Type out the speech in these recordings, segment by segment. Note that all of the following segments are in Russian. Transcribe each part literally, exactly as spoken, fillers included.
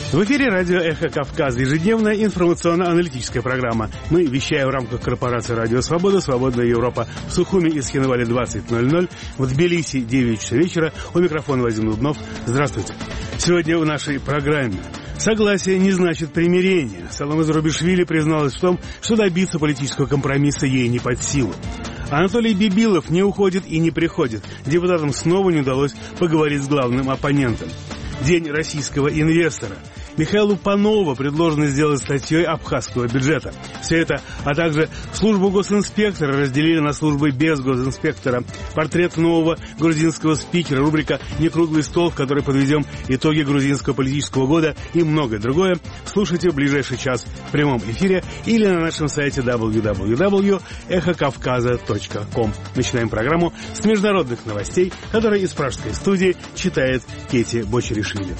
В эфире радио «Эхо Кавказа», ежедневная информационно-аналитическая программа. Мы вещаем в рамках корпорации «Радио Свобода», «Свободная Европа» в Сухуми и Схинвале двадцать ноль ноль, в Тбилиси девять часов вечера. У микрофона Вадим Дубнов. Здравствуйте. Сегодня в нашей программе. Согласие не значит примирение. Саломе Зурабишвили призналась в том, что добиться политического компромисса ей не под силу. Анатолий Бибилов не уходит и не приходит. Депутатам снова не удалось поговорить с главным оппонентом. День российского инвестора. Михаилу Панову предложено сделать статьей абхазского бюджета. Все это, а также службу госинспектора разделили на службы без госинспектора. Портрет нового грузинского спикера, рубрика «Не круглый стол», в которой подведем итоги грузинского политического года и многое другое. Слушайте в ближайший час в прямом эфире или на нашем сайте дабл ю дабл ю дабл ю точка эхо кавказа точка ком. Начинаем программу с международных новостей, которые из пражской студии читает Кети Бочеришвили.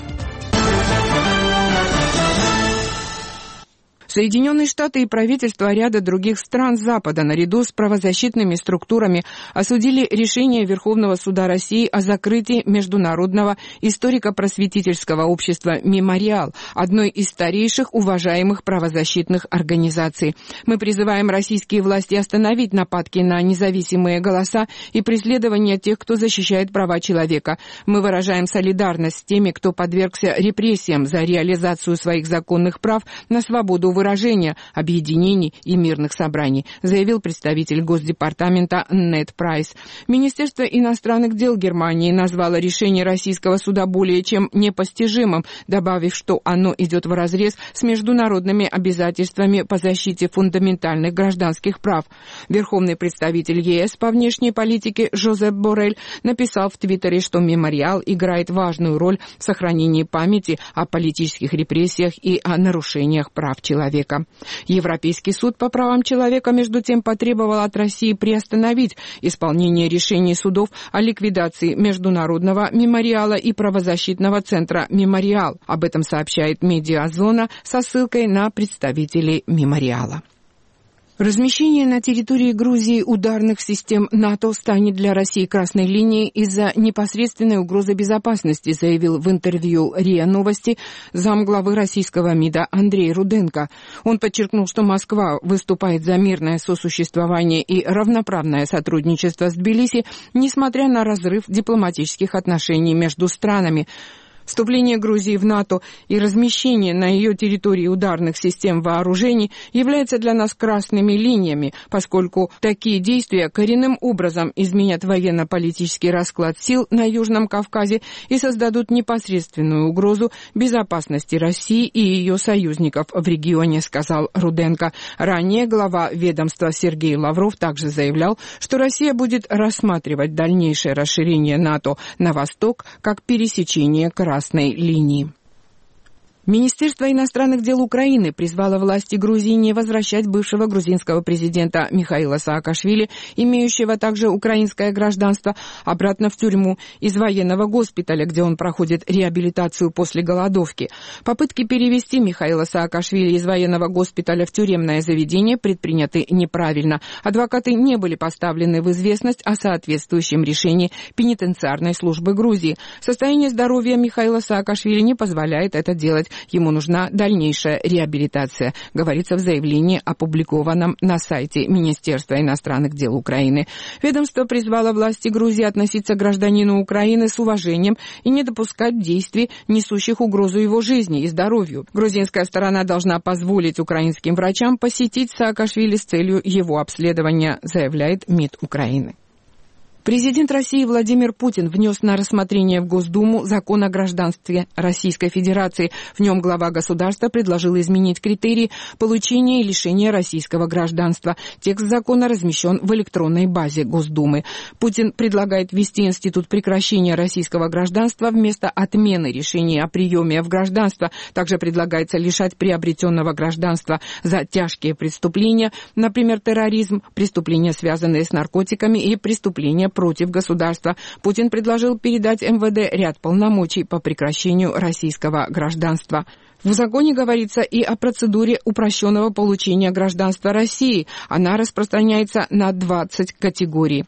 Соединенные Штаты и правительства ряда других стран Запада наряду с правозащитными структурами осудили решение Верховного суда России о закрытии Международного историко-просветительского общества «Мемориал», одной из старейших уважаемых правозащитных организаций. Мы призываем российские власти остановить нападки на независимые голоса и преследование тех, кто защищает права человека. Мы выражаем солидарность с теми, кто подвергся репрессиям за реализацию своих законных прав на свободу выражения, объединений и мирных собраний, заявил представитель Госдепартамента Нед Прайс. Министерство иностранных дел Германии назвало решение российского суда более чем непостижимым, добавив, что оно идет вразрез с международными обязательствами по защите фундаментальных гражданских прав. Верховный представитель ЕС по внешней политике Жозеп Боррель написал в Твиттере, что «Мемориал» играет важную роль в сохранении памяти о политических репрессиях и о нарушениях прав человека. Европейский суд по правам человека, между тем, потребовал от России приостановить исполнение решений судов о ликвидации Международного мемориала и правозащитного центра «Мемориал». Об этом сообщает «Медиазона» со ссылкой на представителей «Мемориала». Размещение на территории Грузии ударных систем НАТО станет для России красной линией из-за непосредственной угрозы безопасности, заявил в интервью РИА Новости замглавы российского МИДа Андрей Руденко. Он подчеркнул, что Москва выступает за мирное сосуществование и равноправное сотрудничество с Тбилиси, несмотря на разрыв дипломатических отношений между странами. Вступление Грузии в НАТО и размещение на ее территории ударных систем вооружений является для нас красными линиями, поскольку такие действия коренным образом изменят военно-политический расклад сил на Южном Кавказе и создадут непосредственную угрозу безопасности России и ее союзников в регионе, сказал Руденко. Ранее глава ведомства Сергей Лавров также заявлял, что Россия будет рассматривать дальнейшее расширение НАТО на восток как пересечение красной линии. Министерство иностранных дел Украины призвало власти Грузии не возвращать бывшего грузинского президента Михаила Саакашвили, имеющего также украинское гражданство, обратно в тюрьму из военного госпиталя, где он проходит реабилитацию после голодовки. Попытки перевести Михаила Саакашвили из военного госпиталя в тюремное заведение предприняты неправильно. Адвокаты не были поставлены в известность о соответствующем решении пенитенциарной службы Грузии. Состояние здоровья Михаила Саакашвили не позволяет это делать. Ему нужна дальнейшая реабилитация, говорится в заявлении, опубликованном на сайте Министерства иностранных дел Украины. Ведомство призвало власти Грузии относиться к гражданину Украины с уважением и не допускать действий, несущих угрозу его жизни и здоровью. Грузинская сторона должна позволить украинским врачам посетить Саакашвили с целью его обследования, заявляет МИД Украины. Президент России Владимир Путин внес на рассмотрение в Госдуму закон о гражданстве Российской Федерации. В нем глава государства предложил изменить критерии получения и лишения российского гражданства. Текст закона размещен в электронной базе Госдумы. Путин предлагает ввести институт прекращения российского гражданства вместо отмены решения о приеме в гражданство. Также предлагается лишать приобретенного гражданства за тяжкие преступления, например, терроризм, преступления, связанные с наркотиками и преступления против государства. Путин предложил передать эм вэ дэ ряд полномочий по прекращению российского гражданства. В законе говорится и о процедуре упрощенного получения гражданства России. Она распространяется на двадцать категорий.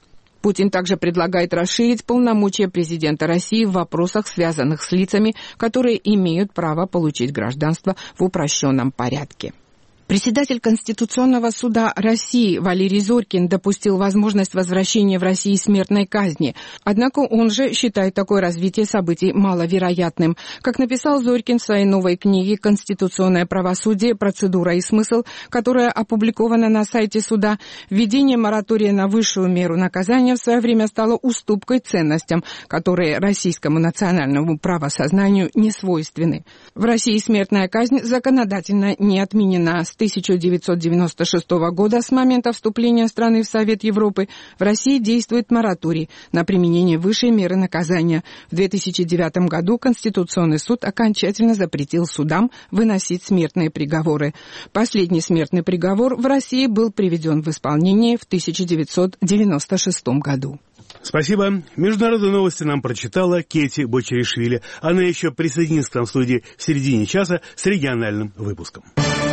Путин также предлагает расширить полномочия президента России в вопросах, связанных с лицами, которые имеют право получить гражданство в упрощенном порядке. Председатель Конституционного суда России Валерий Зорькин допустил возможность возвращения в России смертной казни. Однако он же считает такое развитие событий маловероятным. Как написал Зорькин в своей новой книге «Конституционное правосудие. Процедура и смысл», которая опубликована на сайте суда, введение моратория на высшую меру наказания в свое время стало уступкой ценностям, которые российскому национальному правосознанию не свойственны. В России смертная казнь законодательно не отменена. С тысяча девятьсот девяносто шестого года, с момента вступления страны в Совет Европы, в России действует мораторий на применение высшей меры наказания. В две тысячи девятом году Конституционный суд окончательно запретил судам выносить смертные приговоры. Последний смертный приговор в России был приведен в исполнение в тысяча девятьсот девяносто шестом году. Спасибо. Международные новости нам прочитала Кети Бочеришвили. Она еще присоединится к нам в студии в середине часа с региональным выпуском.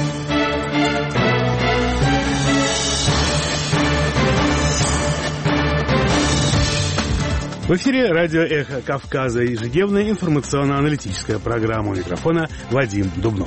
В эфире радио «Эхо Кавказа», ежедневная информационно-аналитическая программа. У микрофона Вадим Дубнов.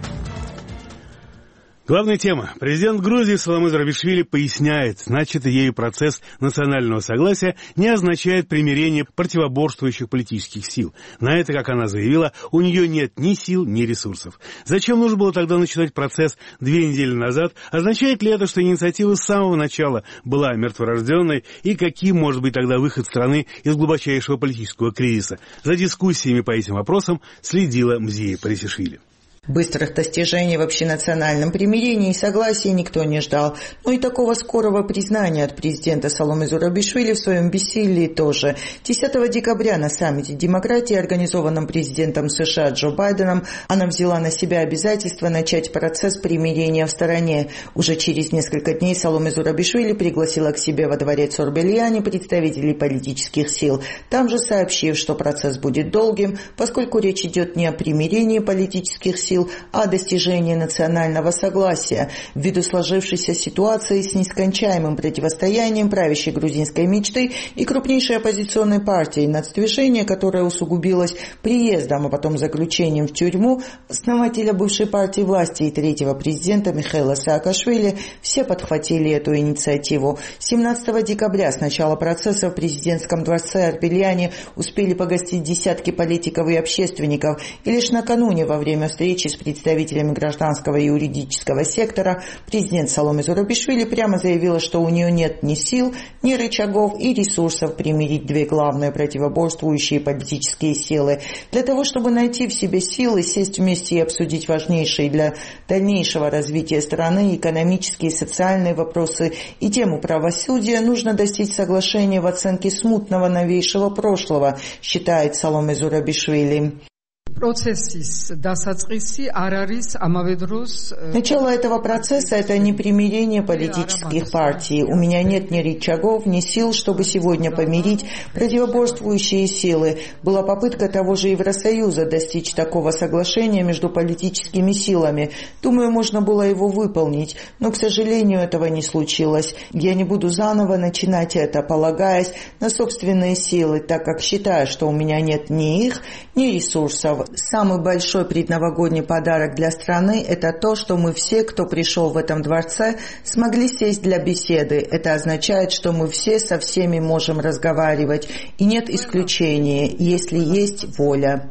Главная тема. Президент Грузии Саломе Зурабишвили поясняет, начатый ею процесс национального согласия не означает примирение противоборствующих политических сил. На это, как она заявила, у нее нет ни сил, ни ресурсов. Зачем нужно было тогда начинать процесс две недели назад? Означает ли это, что инициатива с самого начала была мертворожденной? И каким может быть тогда выход страны из глубочайшего политического кризиса? За дискуссиями по этим вопросам следила Мзия Парисишвили. Быстрых достижений в общенациональном примирении и согласии никто не ждал, но и такого скорого признания от президента Саломе Зурабишвили в своем бессилии тоже. десятого декабря на саммите демократии, организованном президентом США Джо Байденом, она взяла на себя обязательство начать процесс примирения в стране. Уже через несколько дней Саломе Зурабишвили пригласила к себе во дворец Орбельяне представителей политических сил, там же сообщив, что процесс будет долгим, поскольку речь идет не о примирении политических сил, а о достижении национального согласия ввиду сложившейся ситуации с нескончаемым противостоянием правящей грузинской мечты и крупнейшей оппозиционной партии нацдвижения, которое усугубилось приездом, а потом заключением в тюрьму основателя бывшей партии власти и третьего президента Михаила Саакашвили. Все подхватили эту инициативу. семнадцатого декабря с начала процесса в президентском дворце Орбельяне успели погостить десятки политиков и общественников, и лишь накануне во время встречи с представителями гражданского и юридического сектора президент Саломе Зурабишвили прямо заявила, что у нее нет ни сил, ни рычагов и ресурсов примирить две главные противоборствующие политические силы. Для того, чтобы найти в себе силы, сесть вместе и обсудить важнейшие для дальнейшего развития страны экономические и социальные вопросы и тему правосудия, нужно достичь соглашения в оценке смутного новейшего прошлого, считает Саломе Зурабишвили. Начало этого процесса – это не примирение политических партий. У меня нет ни рычагов, ни сил, чтобы сегодня помирить противоборствующие силы. Была попытка того же Евросоюза достичь такого соглашения между политическими силами. Думаю, можно было его выполнить, но, к сожалению, этого не случилось. Я не буду заново начинать это, полагаясь на собственные силы, так как считаю, что у меня нет ни их, ни ресурсов. Самый большой предновогодний подарок для страны – это то, что мы все, кто пришел в этом дворце, смогли сесть для беседы. Это означает, что мы все со всеми можем разговаривать, и нет исключения, если есть воля.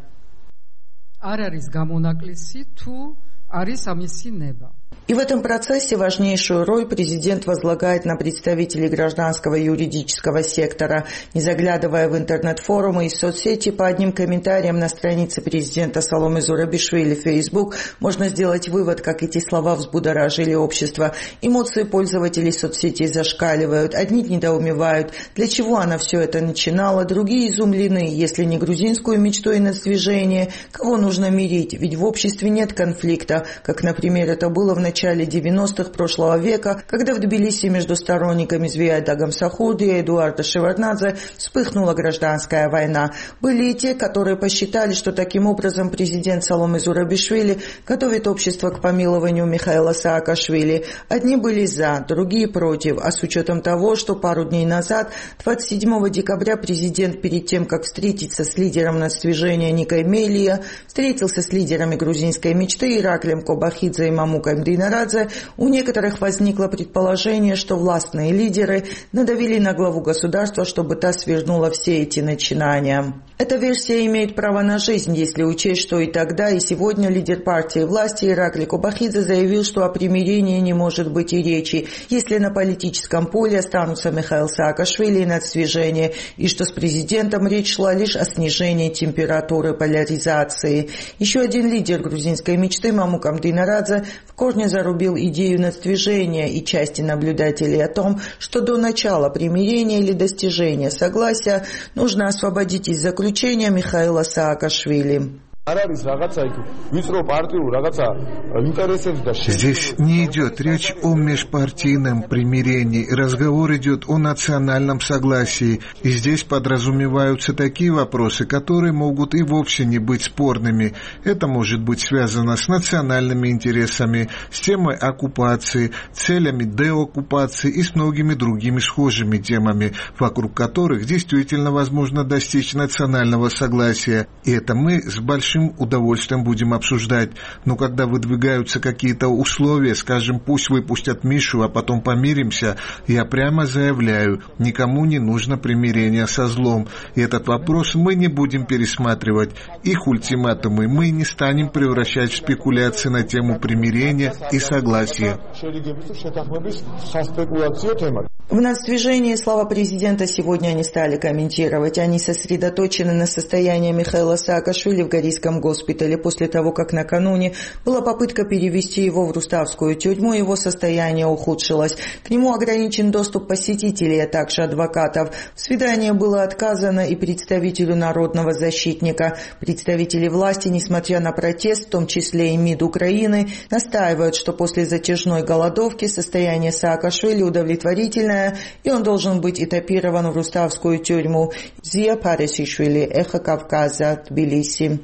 И в этом процессе важнейшую роль президент возлагает на представителей гражданского и юридического сектора. Не заглядывая в интернет-форумы и соцсети, по одним комментариям на странице президента Саломе Зурабишвили в Facebook можно сделать вывод, как эти слова взбудоражили общество. Эмоции пользователей соцсетей зашкаливают. Одни недоумевают, для чего она все это начинала, другие изумлены, если не грузинскую мечту и нацдвижение, кого нужно мирить, ведь в обществе нет конфликта, как, например, это было в начале девяностых прошлого века, когда в Тбилиси между сторонниками Звияйда Гамсахурди и Эдуарда Шеварднадзе вспыхнула гражданская война. Были и те, которые посчитали, что таким образом президент Саломе Зурабишвили готовит общество к помилованию Михаила Саакашвили. Одни были за, другие против, а с учетом того, что пару дней назад, двадцать седьмого декабря, президент перед тем, как встретиться с лидером нацдвижения Никой Мелия, встретился с лидерами грузинской мечты Ираклием Кобахидзе и Мамуком Динарадзе, у некоторых возникло предположение, что властные лидеры надавили на главу государства, чтобы та свернула все эти начинания. Эта версия имеет право на жизнь, если учесть, что и тогда, и сегодня лидер партии власти Иракли Кобахидзе заявил, что о примирении не может быть и речи, если на политическом поле останутся Михаил Саакашвили и нацдвижение, и что с президентом речь шла лишь о снижении температуры поляризации. Еще один лидер грузинской мечты Мамукам Динарадзе в корне зарубил идею нацдвижения и части наблюдателей о том, что до начала примирения или достижения согласия нужно освободить из заключения Михаила Саакашвили. Здесь не идет речь о межпартийном примирении, разговор идет о национальном согласии, и здесь подразумеваются такие вопросы, которые могут и вовсе не быть спорными. Это может быть связано с национальными интересами, с темой оккупации, целями деоккупации и с многими другими схожими темами, вокруг которых действительно возможно достичь национального согласия, и это мы с большим удовольствием будем обсуждать. Но когда выдвигаются какие-то условия, скажем, пусть выпустят Мишу, а потом помиримся, я прямо заявляю, никому не нужно примирение со злом. И этот вопрос мы не будем пересматривать. Их ультиматумы мы не станем превращать в спекуляции на тему примирения и согласия. В нацдвижении слова президента сегодня не стали комментировать. Они сосредоточены на состоянии Михаила Саакашвили в Горийском госпитале после того, как накануне была попытка перевести его в Руставскую тюрьму, его состояние ухудшилось. К нему ограничен доступ посетителей, а также адвокатов. В свидании было отказано и представителю народного защитника. Представители власти, несмотря на протест, в том числе и МИД Украины, настаивают, что после затяжной голодовки состояние Саакашвили удовлетворительное, и он должен быть этапирован в Руставскую тюрьму. Зия Парисишвили, Эхо Кавказа, Тбилиси.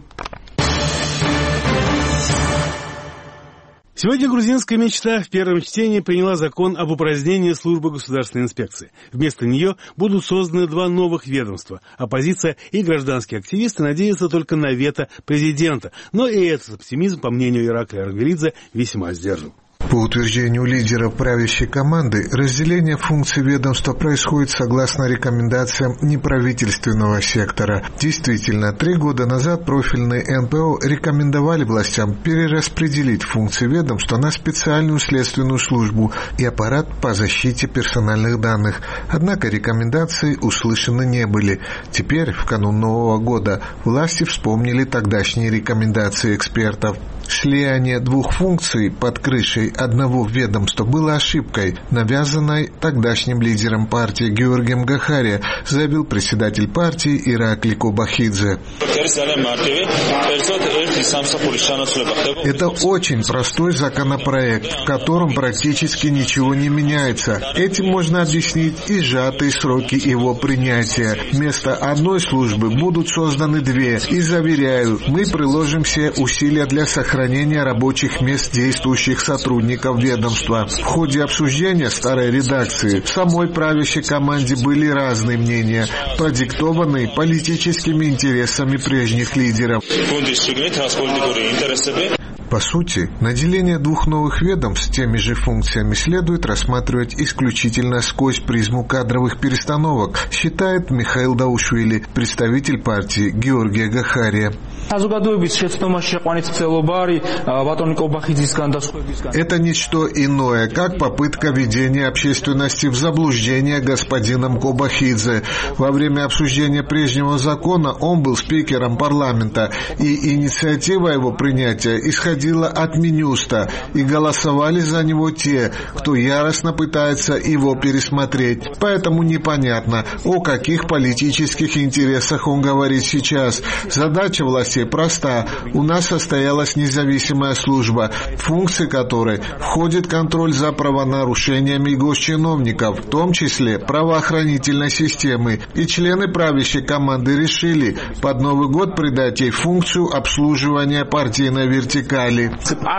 Сегодня грузинская мечта в первом чтении приняла закон об упразднении службы государственной инспекции. Вместо нее будут созданы два новых ведомства. Оппозиция и гражданские активисты надеются только на вето президента. Но и этот оптимизм, по мнению Ираклия Аргвелидзе, весьма сдержан. По утверждению лидера правящей команды, разделение функций ведомства происходит согласно рекомендациям неправительственного сектора. Действительно, три года назад профильные эн пэ о рекомендовали властям перераспределить функции ведомства на специальную следственную службу и аппарат по защите персональных данных. Однако рекомендации услышаны не были. Теперь, в канун Нового года, власти вспомнили тогдашние рекомендации экспертов. Слияние двух функций под крышей одного ведомства было ошибкой, навязанной тогдашним лидером партии Георгием Гахаре, заявил председатель партии Иракли Кобахидзе. Это очень простой законопроект, в котором практически ничего не меняется. Этим можно объяснить и сжатые сроки его принятия. Вместо одной службы будут созданы две. И заверяю, мы приложим все усилия для сохранения рабочих мест действующих сотрудников ведомства. В ходе обсуждения старой редакции в самой правящей команде были разные мнения, продиктованные политическими интересами прежних лидеров. По сути, наделение двух новых ведомств теми же функциями следует рассматривать исключительно сквозь призму кадровых перестановок, считает Михаил Даушвили, представитель партии Георгия Гахария. Это ничто иное, как попытка введения общественности в заблуждение господином Кобахидзе. Во время обсуждения прежнего закона он был спикером парламента, и инициатива его принятия исходила исходило от Минюста, и голосовали за него те, кто яростно пытается его пересмотреть. Поэтому непонятно, о каких политических интересах он говорит сейчас. Задача властей проста. У нас состоялась независимая служба, в функции которой входит контроль за правонарушениями госчиновников, в том числе правоохранительной системы. И члены правящей команды решили под Новый год придать ей функцию обслуживания партийной вертикали.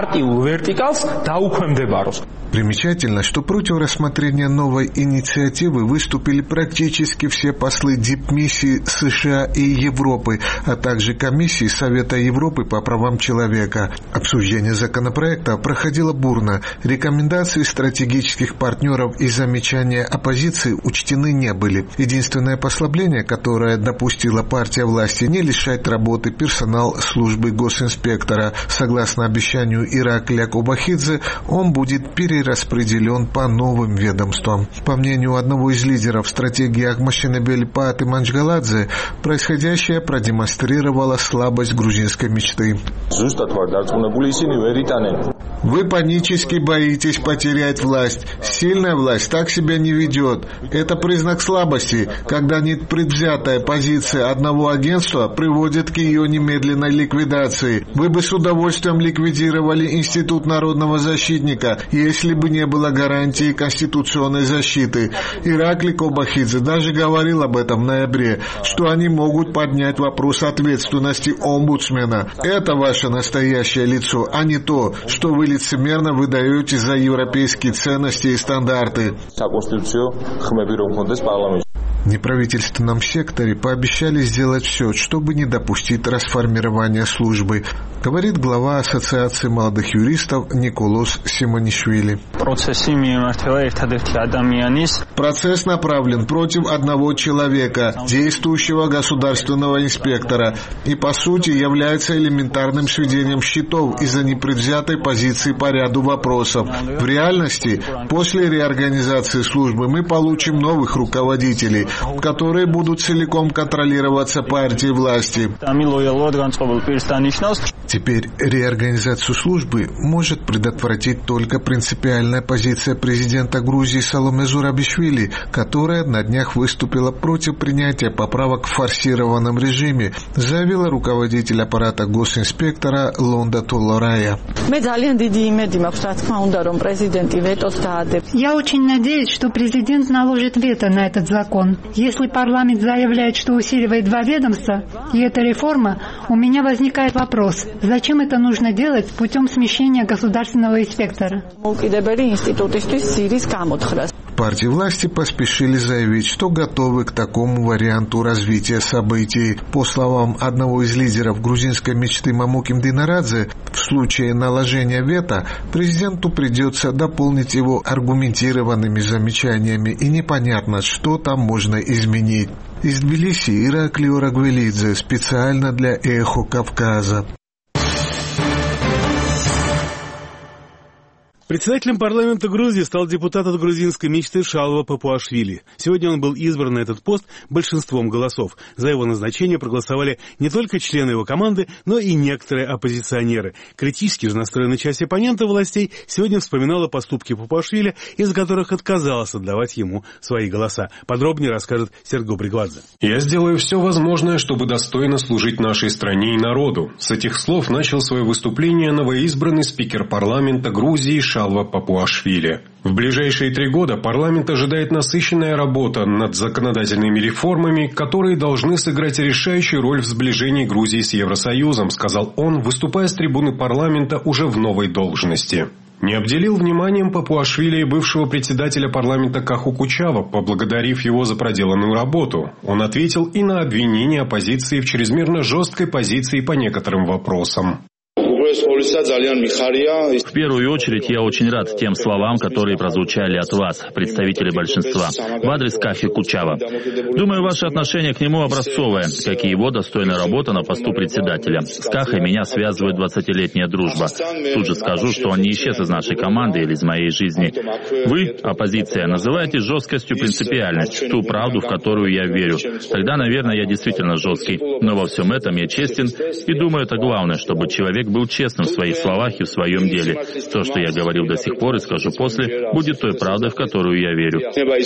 Примечательно, что против рассмотрения новой инициативы выступили практически все послы дипмиссии США и Европы, а также комиссии Совета Европы по правам человека. Обсуждение законопроекта проходило бурно. Рекомендации стратегических партнеров и замечания оппозиции учтены не были. Единственное послабление, которое допустила партия власти, не лишать работы персонал службы госинспектора. Согласно обещанию Иракля Кобахидзе, он будет перераспределен распределен по новым ведомствам. По мнению одного из лидеров стратегии Ахмашинебели Пааты Манчгаладзе, происходящее продемонстрировало слабость грузинской мечты. Вы панически боитесь потерять власть. Сильная власть так себя не ведет. Это признак слабости, когда непредвзятая позиция одного агентства приводит к ее немедленной ликвидации. Вы бы с удовольствием ликвидировали Институт народного защитника, если бы не было гарантии конституционной защиты. Иракли Кобахидзе даже говорил об этом в ноябре, что они могут поднять вопрос ответственности омбудсмена. Это ваше настоящее лицо, а не то, что вы лицемерно выдаете за европейские ценности и стандарты. В неправительственном секторе пообещали сделать все, чтобы не допустить расформирования службы, говорит глава Ассоциации молодых юристов Николос Симонишвили. Процесс направлен против одного человека, действующего государственного инспектора, и по сути является элементарным сведением счетов из-за непредвзятой позиции по ряду вопросов. В реальности, после реорганизации службы мы получим новых руководителей, которые будут целиком контролироваться партией власти. Теперь реорганизацию службы может предотвратить только принципиальная позиция президента Грузии Саломе Зурабишвили, которая на днях выступила против принятия поправок в форсированном режиме, заявила руководитель аппарата госинспектора Лонда Толорая. Я очень надеюсь, что президент наложит вето на этот закон. Если парламент заявляет, что усиливает два ведомства, и это реформа, у меня возникает вопрос, зачем это нужно делать путем смещения государственного инспектора? Партии власти поспешили заявить, что готовы к такому варианту развития событий. По словам одного из лидеров грузинской мечты Мамуким Динарадзе, в случае наложения вето президенту придется дополнить его аргументированными замечаниями, и непонятно, что там можно изменить. Из Тбилиси Иракли Орагвелидзе специально для «Эхо Кавказа». Председателем парламента Грузии стал депутат от грузинской мечты Шалва Папуашвили. Сегодня он был избран на этот пост большинством голосов. За его назначение проголосовали не только члены его команды, но и некоторые оппозиционеры. Критически же настроенная часть оппонентов властей сегодня вспоминала поступки Папуашвили, из-за которых отказалась отдавать ему свои голоса. Подробнее расскажет Серго Бригвадзе. «Я сделаю все возможное, чтобы достойно служить нашей стране и народу». С этих слов начал свое выступление новоизбранный спикер парламента Грузии Шалва Папуашвили. В ближайшие три года парламент ожидает насыщенная работа над законодательными реформами, которые должны сыграть решающую роль в сближении Грузии с Евросоюзом, сказал он, выступая с трибуны парламента уже в новой должности. Не обделил вниманием Папуашвили и бывшего председателя парламента Каху Кучава, поблагодарив его за проделанную работу. Он ответил и на обвинения оппозиции в чрезмерно жесткой позиции по некоторым вопросам. В первую очередь я очень рад тем словам, которые прозвучали от вас, представителей большинства, в адрес Кахи Кучава. Думаю, ваше отношение к нему образцовое, как и его достойная работа на посту председателя. С Кахой меня связывает двадцатилетняя дружба. Тут же скажу, что он не исчез из нашей команды или из моей жизни. Вы, оппозиция, называете жесткостью принципиальность, ту правду, в которую я верю. Тогда, наверное, я действительно жесткий. Но во всем этом я честен и думаю, это главное, чтобы человек был честен. честным в своих словах и в своем деле. То, что я говорил до сих пор и скажу после, будет той правдой, в которую я верю.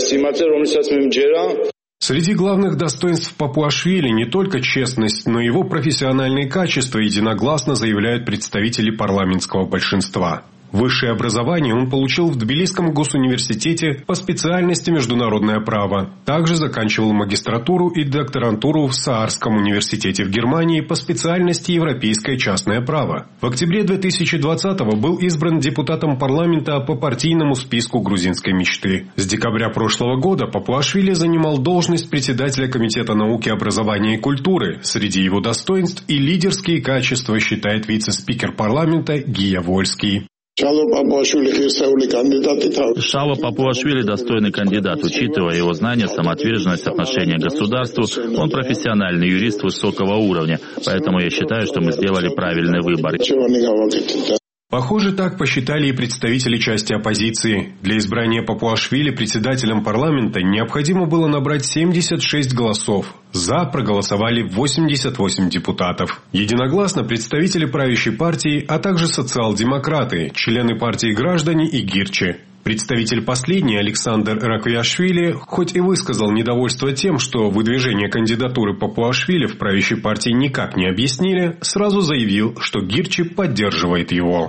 Среди главных достоинств Папуашвили не только честность, но и его профессиональные качества, единогласно заявляют представители парламентского большинства. Высшее образование он получил в Тбилисском госуниверситете по специальности международное право. Также заканчивал магистратуру и докторантуру в Саарском университете в Германии по специальности европейское частное право. В октябре две тысячи двадцатого был избран депутатом парламента по партийному списку грузинской мечты. С декабря прошлого года Папуашвили занимал должность председателя Комитета науки, образования и культуры. Среди его достоинств и лидерские качества считает вице-спикер парламента Гия Вольский. Шалва Папуашвили достойный кандидат, учитывая его знания, самоотверженность, отношение к государству. Он профессиональный юрист высокого уровня, поэтому я считаю, что мы сделали правильный выбор. Похоже, так посчитали и представители части оппозиции. Для избрания Папуашвили председателем парламента необходимо было набрать семьдесят шесть голосов. За проголосовали восемьдесят восемь депутатов. Единогласно представители правящей партии, а также социал-демократы, члены партии «Граждане» и Гирчи. Представитель последней, Александр Раквиашвили, хоть и высказал недовольство тем, что выдвижение кандидатуры Папуашвили в правящей партии никак не объяснили, сразу заявил, что Гирчи поддерживает его.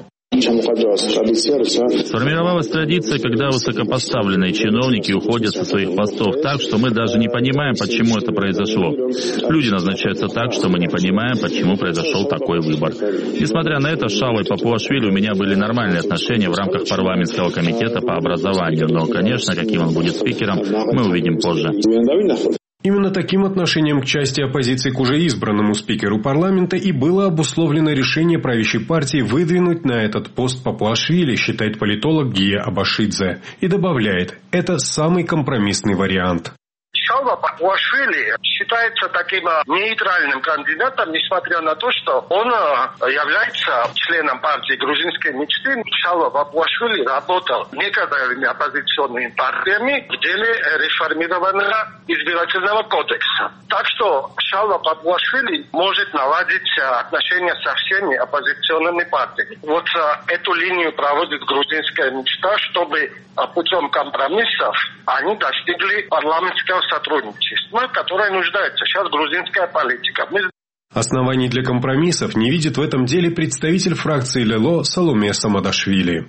Сформировалась традиция, когда высокопоставленные чиновники уходят со своих постов так, что мы даже не понимаем, почему это произошло. Люди назначаются так, что мы не понимаем, почему произошел такой выбор. Несмотря на это, с Шалвой Папуашвили у меня были нормальные отношения в рамках парламентского комитета по образованию, но, конечно, каким он будет спикером, мы увидим позже. Именно таким отношением к части оппозиции к уже избранному спикеру парламента и было обусловлено решение правящей партии выдвинуть на этот пост Папуашвили, считает политолог Гия Абашидзе, и добавляет, это самый компромиссный вариант. Шалва Папуашвили считается таким нейтральным кандидатом, несмотря на то, что он является членом партии грузинской мечты. Шалва Папуашвили работал некоторыми оппозиционными партиями в деле реформирования избирательного кодекса. Так что Шалва Папуашвили может наладить отношения со всеми оппозиционными партиями. Вот эту линию проводит грузинская мечта, чтобы путем компромиссов они достигли парламентского сотрудничества, которое нуждается сейчас грузинская политика. Мы... Оснований для компромиссов не видит в этом деле представитель фракции Лело Саломе Самадашвили.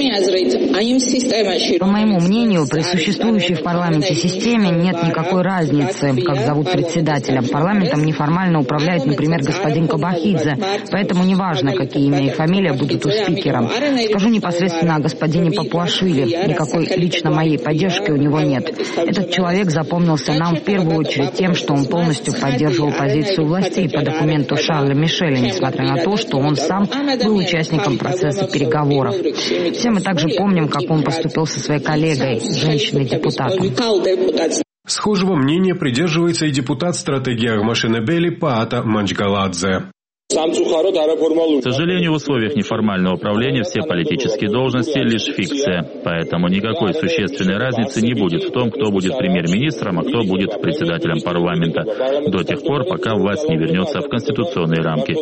По моему мнению, при существующей в парламенте системе нет никакой разницы, как зовут председателя. Парламентом неформально управляет, например, господин Кабахидзе, поэтому неважно, какие имя и фамилия будут у спикера. Скажу непосредственно о господине Папуашвили. Никакой лично моей поддержки у него нет. Этот человек запомнился нам в первую очередь тем, что он полностью поддерживал позицию властей по документу Шарля Мишеля, несмотря на то, что он сам был участником процесса переговоров. Все мы также помним, как он поступил со своей коллегой, женщиной-депутатом. Схожего мнения придерживается и депутат стратегии Агмашенебели Паата Манчгаладзе. К сожалению, в условиях неформального управления все политические должности лишь фикция, поэтому никакой существенной разницы не будет в том, кто будет премьер-министром, а кто будет председателем парламента, до тех пор, пока власть не вернется в конституционные рамки.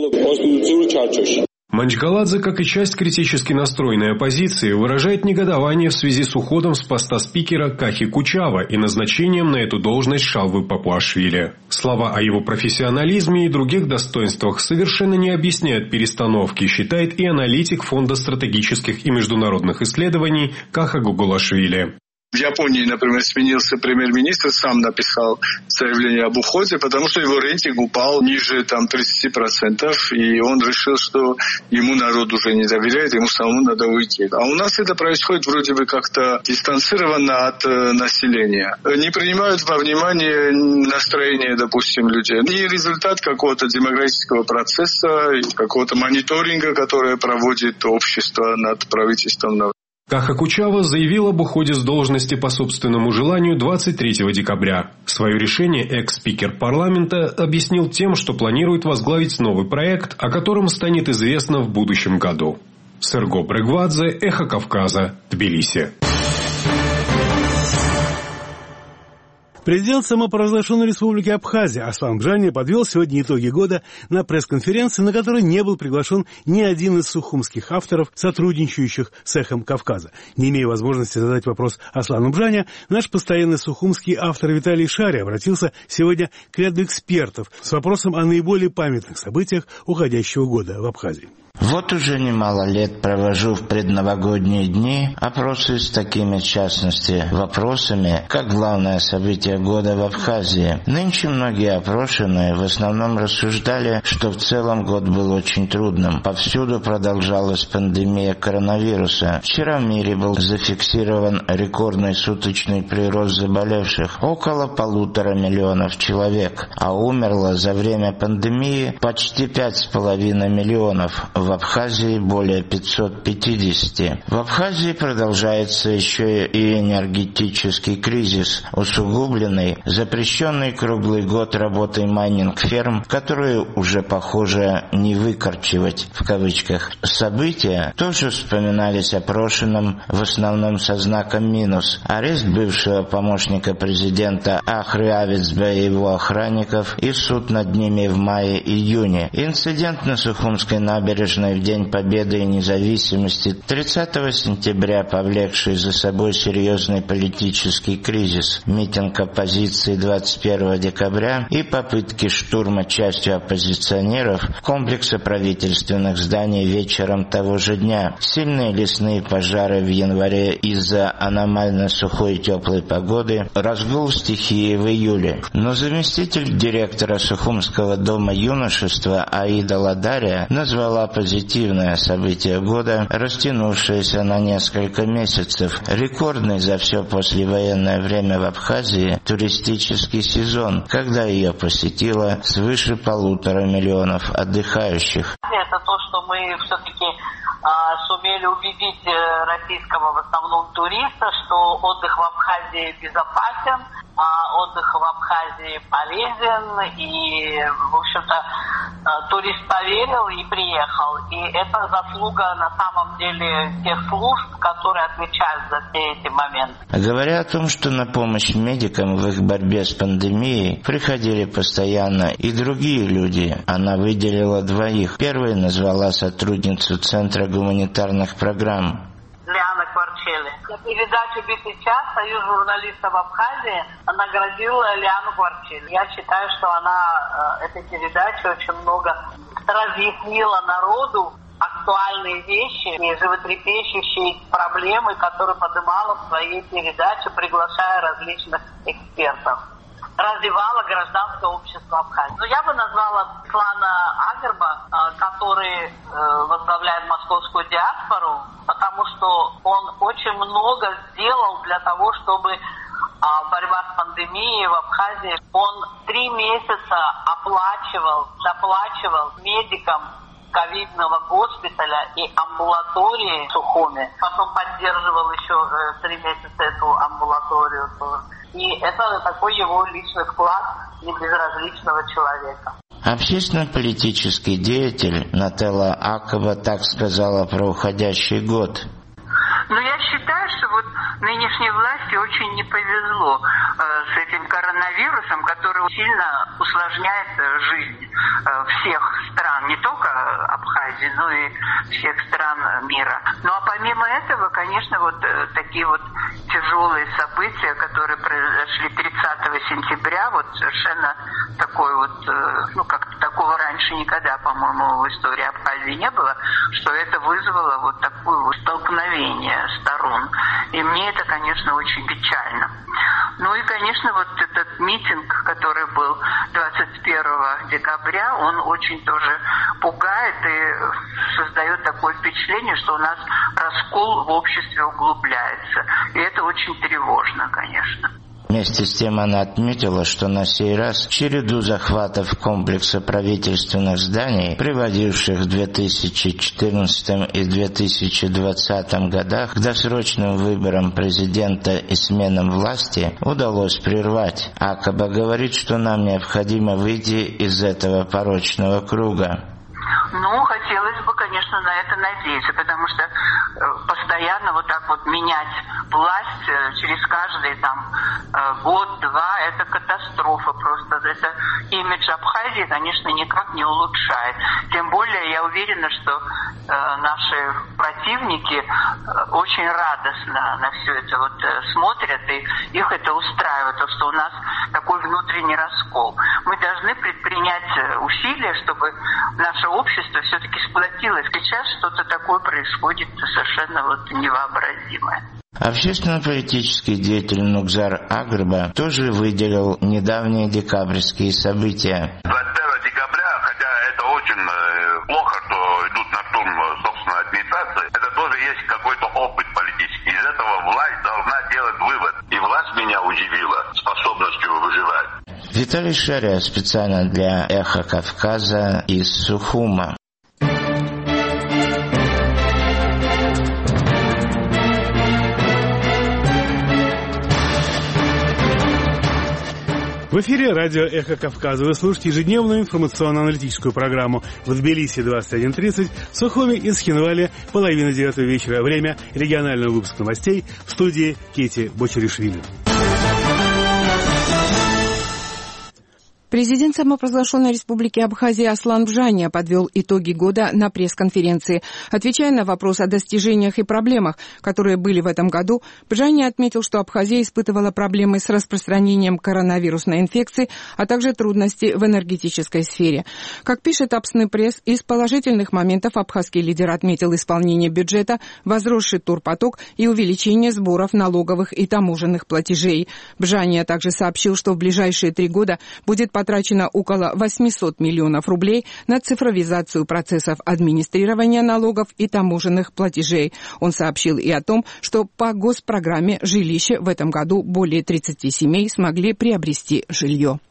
Манчгаладзе, как и часть критически настроенной оппозиции, выражает негодование в связи с уходом с поста спикера Кахи Кучава и назначением на эту должность Шалвы Папуашвили. Слова о его профессионализме и других достоинствах совершенно не объясняют перестановки, считает и аналитик Фонда стратегических и международных исследований Каха Гугулашвили. В Японии, например, сменился премьер-министр, сам написал заявление об уходе, потому что его рейтинг упал ниже там, тридцати процентов, и он решил, что ему народ уже не доверяет, ему самому надо уйти. А у нас это происходит вроде бы как-то дистанцированно от э, населения. Не принимают во внимание настроение, допустим, людей. И результат какого-то демократического процесса, какого-то мониторинга, который проводит общество над правительством. Каха Кучава заявил об уходе с должности по собственному желанию двадцать третьего декабря. Свое решение экс-спикер парламента объяснил тем, что планирует возглавить новый проект, о котором станет известно в будущем году. Серго Брегвадзе, Эхо Кавказа, Тбилиси. Президент самопровозглашенной республики Абхазия Аслан Бжани подвел сегодня итоги года на пресс-конференции, на которой не был приглашен ни один из сухумских авторов, сотрудничающих с «Эхом Кавказа». Не имея возможности задать вопрос Аслану Бжани, наш постоянный сухумский автор Виталий Шари обратился сегодня к ряду экспертов с вопросом о наиболее памятных событиях уходящего года в Абхазии. Вот уже немало лет провожу в предновогодние дни опросы с такими, в частности, вопросами, как главное событие года в Абхазии. Нынче многие опрошенные в основном рассуждали, что в целом год был очень трудным. Повсюду продолжалась пандемия коронавируса. Вчера в мире был зафиксирован рекордный суточный прирост заболевших – около полутора миллионов человек, а умерло за время пандемии почти пять с половиной миллионов. В Абхазии более пятьсот пятьдесят. В Абхазии продолжается еще и энергетический кризис, усугубленный запрещенный круглый год работой майнинг-ферм, которые уже, похоже, не выкорчевать в кавычках. События тоже вспоминались опрошенным в основном со знаком минус. Арест бывшего помощника президента Ахры Авицбе и его охранников и суд над ними в мае-июне. Инцидент на Сухумской набережной в День Победы и Независимости тридцатого сентября, повлекший за собой серьезный политический кризис, митинг оппозиции двадцать первого декабря и попытки штурма частью оппозиционеров комплекса правительственных зданий вечером того же дня, сильные лесные пожары в январе из-за аномально сухой и теплой погоды, разгул стихии в июле. Но заместитель директора Сухумского дома юношества Аида Ладария назвала позитивное событие года, растянувшееся на несколько месяцев, рекордный за все послевоенное время в Абхазии туристический сезон, когда ее посетило свыше полутора миллионов отдыхающих. Это то, что мы все-таки а, сумели убедить российского в основном туриста, что отдых в Абхазии безопасен, а отдых в Абхазии полезен, и, в общем-то, турист поверил и приехал. И это заслуга, на самом деле, тех служб, которые отвечают за все эти моменты. Говоря о том, что на помощь медикам в их борьбе с пандемией приходили постоянно и другие люди, она выделила двоих. Первой назвала сотрудницу Центра гуманитарных программ. Лиана Кварчели. За передачу «Битый час» Союз журналистов Абхазии наградила Лиану Кварчели. Я считаю, что она э, этой передачей очень много разъяснила народу актуальные вещи и животрепещущие проблемы, которые поднимала в своей передаче, приглашая различных экспертов. Развивала гражданское общество Абхазии. Но я бы назвала Слана Агерба, который возглавляет московскую диаспору, потому что он очень много сделал для того, чтобы борьба с пандемией в Абхазии. Он три месяца оплачивал, доплачивал медикам ковидного госпиталя и амбулатории в Сухуме. Потом поддерживал еще три месяца эту амбулаторию тоже. И это такой его личный вклад небезразличного человека. Общественно-политический деятель Нателла Акова так сказала про уходящий год. Но я считаю, что вот нынешней власти очень не повезло э, с этим коронавирусом, который сильно усложняет жизнь э, всех стран, не только Абхазии, но и всех стран мира. Ну а помимо этого, конечно, вот э, такие вот тяжелые события, которые произошли тридцатого сентября, вот совершенно такой вот, э, ну как-то такого раньше никогда, по-моему, в истории Абхазии не было, что это вызвало вот такое вот столкновение сторон. И мне это, конечно, очень печально. Ну и, конечно, вот этот митинг, который был двадцать первого декабря, он очень тоже пугает и создает такое впечатление, что у нас раскол в обществе углубляется. И это очень тревожно, конечно. Вместе с тем она отметила, что на сей раз череду захватов комплекса правительственных зданий, приводивших в две тысячи четырнадцатом и две тысячи двадцатом годах к досрочным выборам президента и сменам власти, удалось прервать. Акаба говорит, что нам необходимо выйти из этого порочного круга. Ну, хотелось бы, конечно, конечно, на это надеяться, потому что постоянно вот так вот менять власть через каждый там год-два, это катастрофа просто. Это имидж Абхазии, конечно, никак не улучшает. Тем более я уверена, что наши противники очень радостно на все это вот смотрят, и их это устраивает, то, что у нас такой внутренний раскол. Мы должны предпринять усилия, чтобы наше общество все-таки сплотилось. Сейчас что-то такое происходит совершенно вот невообразимое. Общественно-политический деятель Нукзар Агрба тоже выделил недавние декабрьские события. двадцать первого декабря, хотя это очень плохо, что идут на штурм собственной администрации, это тоже есть какой-то опыт политический. Из этого власть должна делать вывод. И власть меня удивила способностью выживать. Виталий Шаря специально для «Эхо Кавказа» из Сухума. В эфире радио «Эхо Кавказа». Вы слушаете ежедневную информационно-аналитическую программу в Тбилиси двадцать один тридцать, в Сухуме и Схинвале половина девятого вечера. Время регионального выпуска новостей в студии Кети Бочаришвили. Президент самопровозглашенной республики Абхазия Аслан Бжания подвел итоги года на пресс-конференции. Отвечая на вопрос о достижениях и проблемах, которые были в этом году, Бжания отметил, что Абхазия испытывала проблемы с распространением коронавирусной инфекции, а также трудности в энергетической сфере. Как пишет Абсны пресс, из положительных моментов абхазский лидер отметил исполнение бюджета, возросший турпоток и увеличение сборов налоговых и таможенных платежей. Бжания также сообщил, что в ближайшие три года будет потрачено около восемьсот миллионов рублей на цифровизацию процессов администрирования налогов и таможенных платежей. Он сообщил и о том, что по госпрограмме «Жилище» в этом году более тридцати семей смогли приобрести жилье.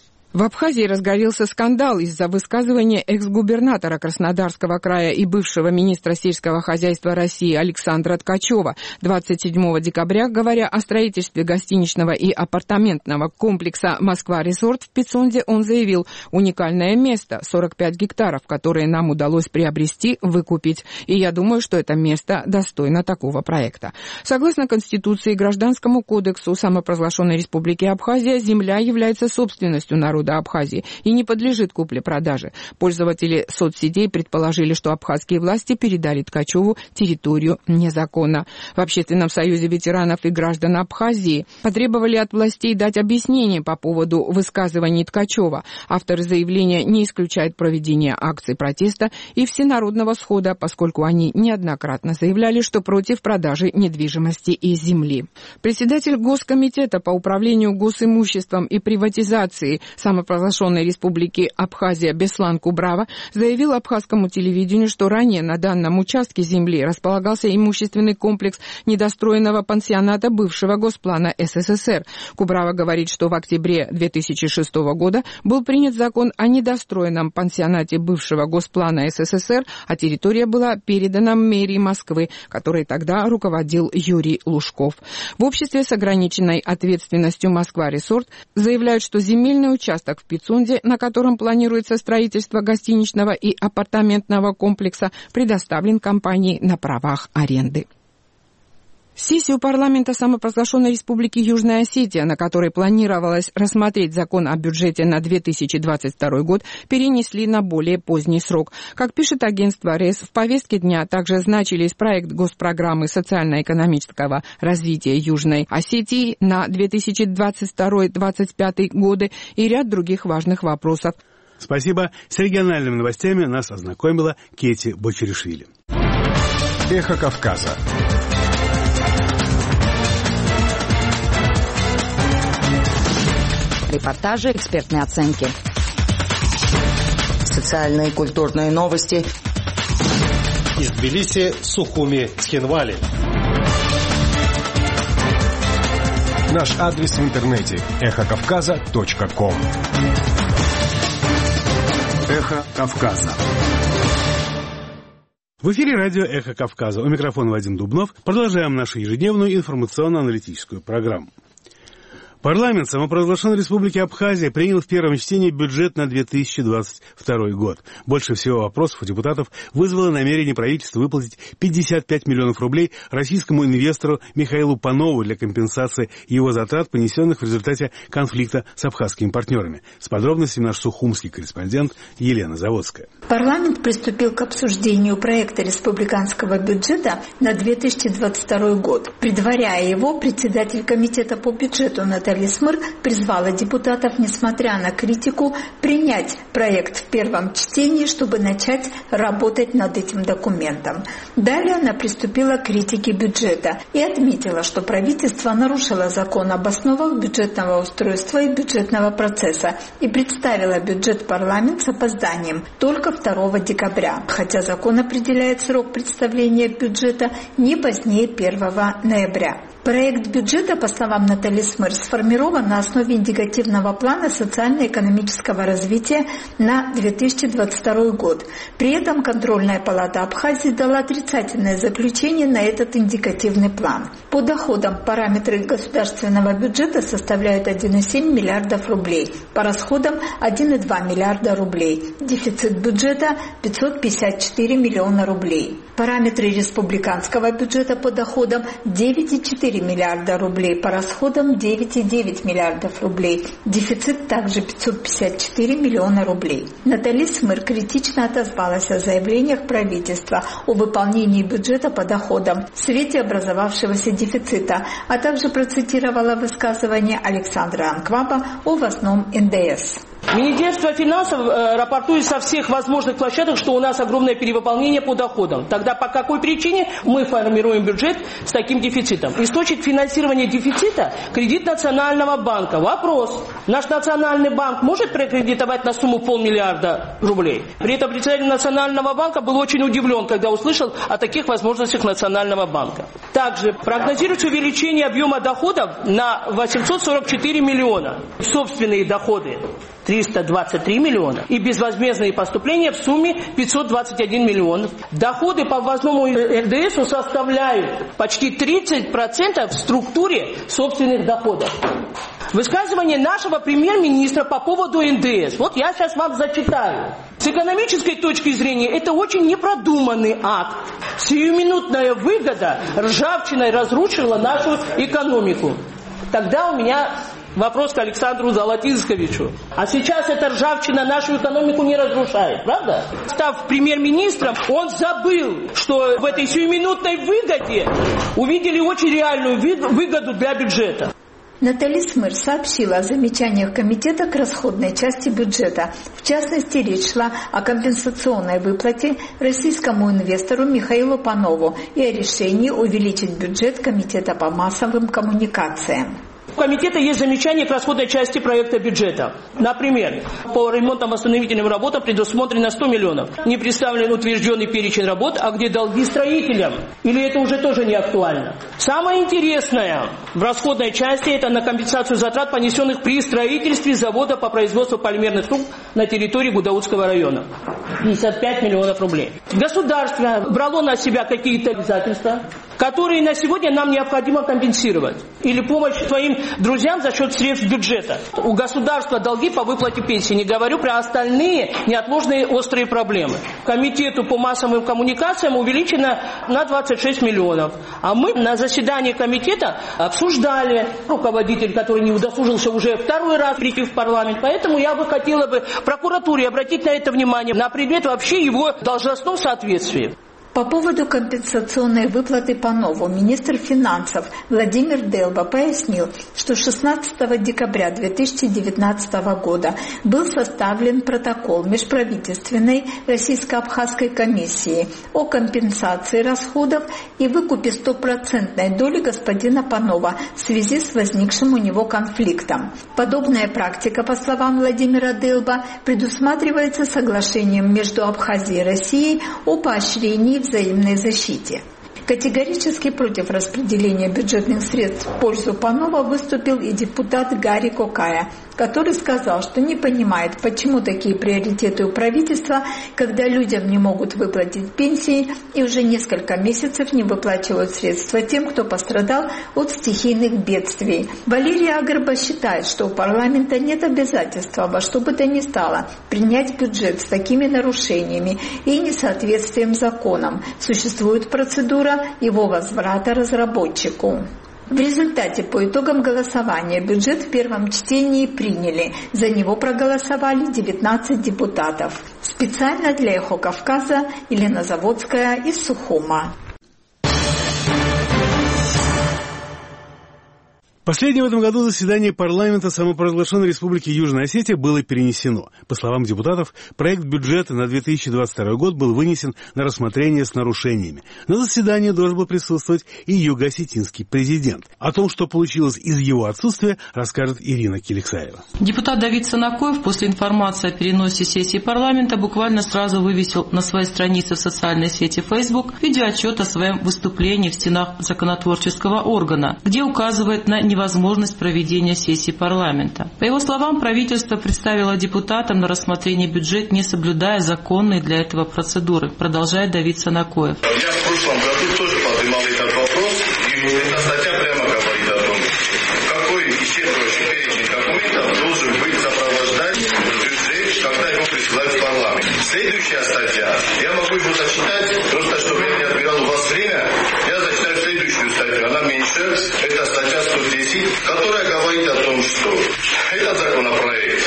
В Абхазии разгорелся скандал из-за высказывания экс-губернатора Краснодарского края и бывшего министра сельского хозяйства России Александра Ткачева. двадцать седьмого декабря, говоря о строительстве гостиничного и апартаментного комплекса «Москва-Резорт» в Пицунде, он заявил: «Уникальное место, сорок пять гектаров, которые нам удалось приобрести, выкупить. И я думаю, что это место достойно такого проекта». Согласно Конституции и Гражданскому кодексу самопровозглашенной республики Абхазия, земля является собственностью народа Абхазии и не подлежит купле-продаже. Пользователи соцсетей предположили, что абхазские власти передали Ткачеву территорию незаконно. В Общественном союзе ветеранов и граждан Абхазии потребовали от властей дать объяснение по поводу высказываний Ткачева. Авторы заявления не исключают проведение акций протеста и всенародного схода, поскольку они неоднократно заявляли, что против продажи недвижимости и земли. Председатель Госкомитета по управлению госимуществом и приватизации самопровозглашенной республики Абхазия Беслан Кубрава заявил абхазскому телевидению, что ранее на данном участке земли располагался имущественный комплекс недостроенного пансионата бывшего Госплана СССР. Кубрава говорит, что в октябре две тысячи шестого года был принят закон о недостроенном пансионате бывшего Госплана СССР, а территория была передана мэрии Москвы, которой тогда руководил Юрий Лужков. В обществе с ограниченной ответственностью «Москва-Резорт» заявляют, что земельный участок в Пицунде, на котором планируется строительство гостиничного и апартаментного комплекса, предоставлен компании на правах аренды. Сессию парламента самопровозглашенной республики Южная Осетия, на которой планировалось рассмотреть закон о бюджете на две тысячи двадцать второй год, перенесли на более поздний срок. Как пишет агентство РЕС, в повестке дня также значились проект госпрограммы социально-экономического развития Южной Осетии на две тысячи двадцать второй — две тысячи двадцать пятый годы и ряд других важных вопросов. Спасибо. С региональными новостями нас ознакомила Кети Бочаришвили. Эхо Кавказа. Репортажи, экспертные оценки. Социальные и культурные новости. Из Тбилиси, Сухуми, Схинвали. Наш адрес в интернете эхо кавказа точка ком. Эхо Кавказа. В эфире радио «Эхо Кавказа». У микрофона Вадим Дубнов. Продолжаем нашу ежедневную информационно-аналитическую программу. Парламент самопровозглашенной Республики Абхазия принял в первом чтении бюджет на две тысячи двадцать второй год. Больше всего вопросов у депутатов вызвало намерение правительства выплатить пятьдесят пять миллионов рублей российскому инвестору Михаилу Панову для компенсации его затрат, понесенных в результате конфликта с абхазскими партнерами. С подробностями наш сухумский корреспондент Елена Заводская. Парламент приступил к обсуждению проекта республиканского бюджета на две тысячи двадцать второй год. Предваряя его, председатель комитета по бюджету Наталья Смыр призвала депутатов, несмотря на критику, принять проект в первом чтении, чтобы начать работать над этим документом. Далее она приступила к критике бюджета и отметила, что правительство нарушило закон об основах бюджетного устройства и бюджетного процесса и представило бюджет в парламент с опозданием только второго декабря, хотя закон определяет срок представления бюджета не позднее первого ноября. Проект бюджета, по словам Натальи Смыр, сформирован на основе индикативного плана социально-экономического развития на две тысячи двадцать второй год. При этом контрольная палата Абхазии дала отрицательное заключение на этот индикативный план. По доходам параметры государственного бюджета составляют один целых семь десятых миллиардов рублей, по расходам один целых два десятых миллиарда рублей. Дефицит бюджета пятьсот пятьдесят четыре миллиона рублей. Параметры республиканского бюджета по доходам девять целых четыре десятых миллиарда рублей, по расходам девять целых девять десятых миллиардов рублей. Дефицит также пятьсот пятьдесят четыре миллиона рублей. Наталья Смыр критично отозвалась о заявлениях правительства о выполнении бюджета по доходам в свете образовавшегося дефицита, а также процитировала высказывание Александра Анкваба о ввозном эн дэ эс. Министерство финансов э, рапортует со всех возможных площадок, что у нас огромное перевыполнение по доходам. Тогда по какой причине мы формируем бюджет с таким дефицитом? Источник финансирования дефицита – кредит Национального банка. Вопрос. Наш Национальный банк может прокредитовать на сумму полмиллиарда рублей? При этом председатель Национального банка был очень удивлен, когда услышал о таких возможностях Национального банка. Также прогнозируется увеличение объема доходов на восемьсот сорок четыре миллиона. Собственные доходы триста двадцать три миллиона и безвозмездные поступления в сумме пятьсот двадцать один миллион. Доходы по ввозному эн дэ эсу составляют почти тридцать процентов в структуре собственных доходов. Высказывание нашего премьер-министра по поводу эн дэ эс. Вот я сейчас вам зачитаю. С экономической точки зрения это очень непродуманный акт. Сиюминутная выгода ржавчиной разрушила нашу экономику. Тогда у меня вопрос к Александру Золотинсковичу. А сейчас эта ржавчина нашу экономику не разрушает, правда? Став премьер-министром, он забыл, что в этой сиюминутной выгоде увидели очень реальную выгоду для бюджета. Наталья Смыр сообщила о замечаниях комитета к расходной части бюджета. В частности, речь шла о компенсационной выплате российскому инвестору Михаилу Панову и о решении увеличить бюджет комитета по массовым коммуникациям. У комитета есть замечания к расходной части проекта бюджета. Например, по ремонтно-восстановительным работам предусмотрено сто миллионов. Не представлен утвержденный перечень работ, а где долги строителям? Или это уже тоже не актуально? Самое интересное в расходной части – это на компенсацию затрат, понесенных при строительстве завода по производству полимерных труб на территории Гудаутского района. пятьдесят пять миллионов рублей. Государство брало на себя какие-то обязательства, которые на сегодня нам необходимо компенсировать. Или помощь своим друзьям за счет средств бюджета. У государства долги по выплате пенсии. Не говорю про остальные неотложные острые проблемы. Комитету по массовым коммуникациям увеличено на двадцать шесть миллионов. А мы на заседании комитета обсуждали, руководитель, который не удосужился уже второй раз прийти в парламент. Поэтому я бы хотела бы прокуратуре обратить на это внимание, на предмет вообще его должностного соответствия. По поводу компенсационной выплаты Панову министр финансов Владимир Делба пояснил, что шестнадцатого декабря две тысячи девятнадцатого года был составлен протокол межправительственной российско-абхазской комиссии о компенсации расходов и выкупе стопроцентной доли господина Панова в связи с возникшим у него конфликтом. Подобная практика, по словам Владимира Делба, предусматривается соглашением между Абхазией и Россией о поощрении взаимной защите. Категорически против распределения бюджетных средств в пользу Панова выступил и депутат Гарри Кокая, который сказал, что не понимает, почему такие приоритеты у правительства, когда людям не могут выплатить пенсии и уже несколько месяцев не выплачивают средства тем, кто пострадал от стихийных бедствий. Валерия Агрба считает, что у парламента нет обязательства во что бы то ни стало принять бюджет с такими нарушениями и несоответствием законам. Существует процедура его возврата разработчику. В результате по итогам голосования бюджет в первом чтении приняли. За него проголосовали девятнадцать депутатов. Специально для «Эхо Кавказа» Елена Заводская из Сухума. Последнее в этом году заседание парламента самопровозглашенной Республики Южная Осетия было перенесено. По словам депутатов, проект бюджета на две тысячи двадцать второй год был вынесен на рассмотрение с нарушениями. На заседании должен был присутствовать и юго-осетинский президент. О том, что получилось из его отсутствия, расскажет Ирина Киликсаева. Депутат Давид Санакоев после информации о переносе сессии парламента буквально сразу вывесил на своей странице в социальной сети Facebook видеоотчет о своем выступлении в стенах законотворческого органа, где указывает на невозможность возможность проведения сессии парламента. По его словам, правительство представило депутатам на рассмотрение бюджет, не соблюдая законные для этого процедуры, продолжает Давид Санакоев. Я в прошлом году тоже поднимал этот вопрос, и эта статья прямо говорит о том, какой исчерпывающий перечень документов должен быть сопровождать бюджет, когда его присылают в парламент. Следующая статья, я могу его зачитать, просто чтобы я не отбирал у вас время, я зачитаю следующую статью, она меньше, это статья сто десять, которая говорит о том, что этот законопроект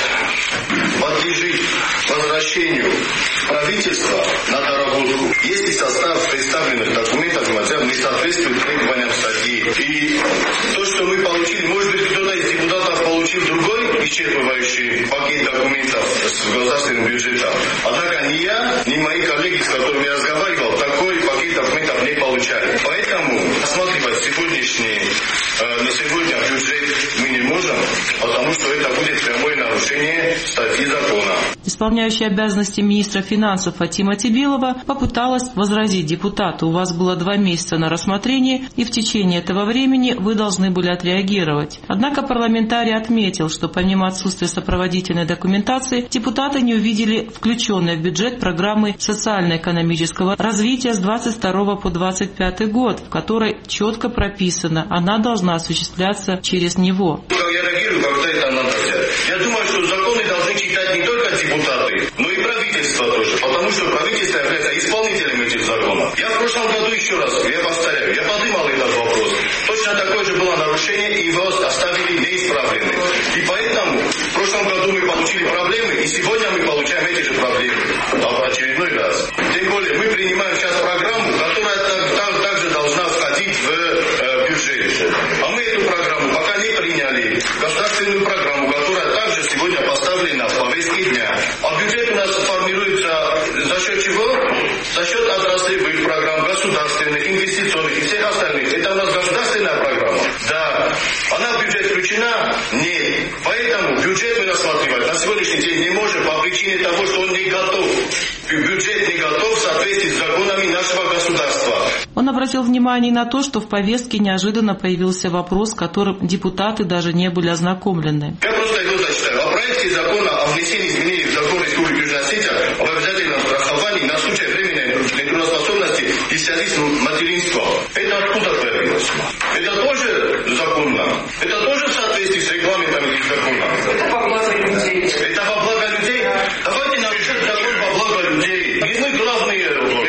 подлежит возвращению правительства на доработку, если состав представленных документов не соответствует требованиям статьи. И то, что мы получили, может быть, кто-то из депутатов получил другой исчерпывающий пакет документов с государственным бюджетом. Однако ни я, ни мои коллеги, с которыми я разговаривал, такой пакет документов не получали. Поэтому рассматривать сегодняшний, э, на сегодня бюджет мы не можем, потому что это будет прямое нарушение статьи закона. Исполняющая обязанности министра финансов Фатима Тибилова попыталась возразить депутату: у вас было два месяца на рассмотрение, и в течение этого времени вы должны были отреагировать. Однако парламентарий отметил, что помимо отсутствия сопроводительной документации, депутаты не увидели включенные в бюджет программы социально-экономического развития с двадцать второго по двадцать пятый год, в которой четко прописано, она должна осуществляться через него. Я реагирую, когда это надо взять. Я думаю, что законы должны читать не только депутаты, но и правительство тоже, потому что правительство является исполнителем этих законов. Я в прошлом году, еще раз, я повторяю, я поднимал этот вопрос. Точно такое же было нарушение, и его оставили неисправленным. И поэтому в прошлом году мы получили проблемы, и сегодня мы получаем эти же проблемы. А в очередной раз. Тем более мы принимаем сейчас программу, которая так, так, также должна входить в э, бюджет. А мы эту программу пока не приняли. Государственную программу, которая также сегодня поставлена в повестке дня. А бюджет у нас формируется за счет чего? За счет отраслевых программ, государственных, инвестиционных и всех остальных. Это у нас государственная программа? Да. Она в бюджет включена? Нет. Поэтому бюджет мы рассматривать на сегодняшний день не можем по причине того, что он не готов. Бюджет не готов в соответствии с законами нашего государства. Он обратил внимание на то, что в повестке неожиданно появился вопрос, которым депутаты даже не были ознакомлены. Я просто его зачитаю. О проекте закона о внесении изменений в закон Республики Южная Осетия об обязательном страховании на случай временной нетрудоспособности и в связи с материнством. Это откуда появилось? Это тоже законно? Это тоже в соответствии с регламентами этих законов? Это во благо людей. Это во благо людей? Давайте напишем закон во благо людей. И мы главные,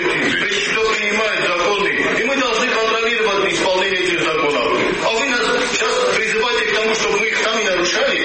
кто принимает законы, и мы должны контролировать исполнение этих законов. А вы нас сейчас призываете к тому, чтобы мы их сами нарушали?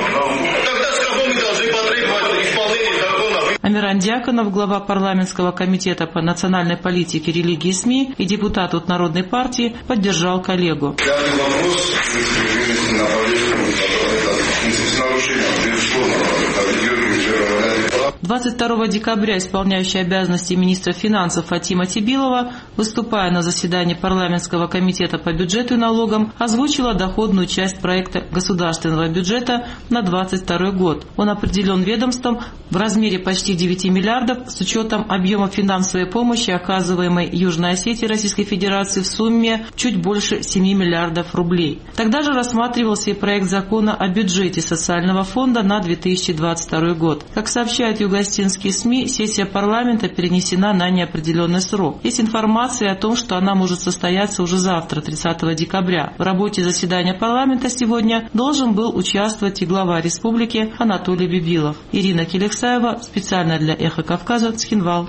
Тогда с кого мы должны потребовать исполнение законов? Амиран Дьяконов, глава парламентского комитета по национальной политике, религии и СМИ и депутат от Народной партии, поддержал коллегу. Данный вопрос вынести на повестку, который с нарушением, безусловно, двадцать второго декабря исполняющая обязанности министра финансов Фатима Тибилова, выступая на заседании парламентского комитета по бюджету и налогам, озвучила доходную часть проекта государственного бюджета на двадцать второй год. Он определен ведомством в размере почти девяти миллиардов с учетом объема финансовой помощи, оказываемой Южной Осетии Российской Федерации в сумме чуть больше семи миллиардов рублей. Тогда же рассматривался и проект закона о бюджете социального фонда на две тысячи двадцать второй год. Как сообщают югостинские СМИ, сессия парламента перенесена на неопределенный срок. Есть информация о том, что она может состояться уже завтра, тридцатого декабря. В работе заседания парламента сегодня должен был участвовать и глава республики Анатолий Бибилов. Ирина Келексаева, специально для «Эхо Кавказа», Цхинвал.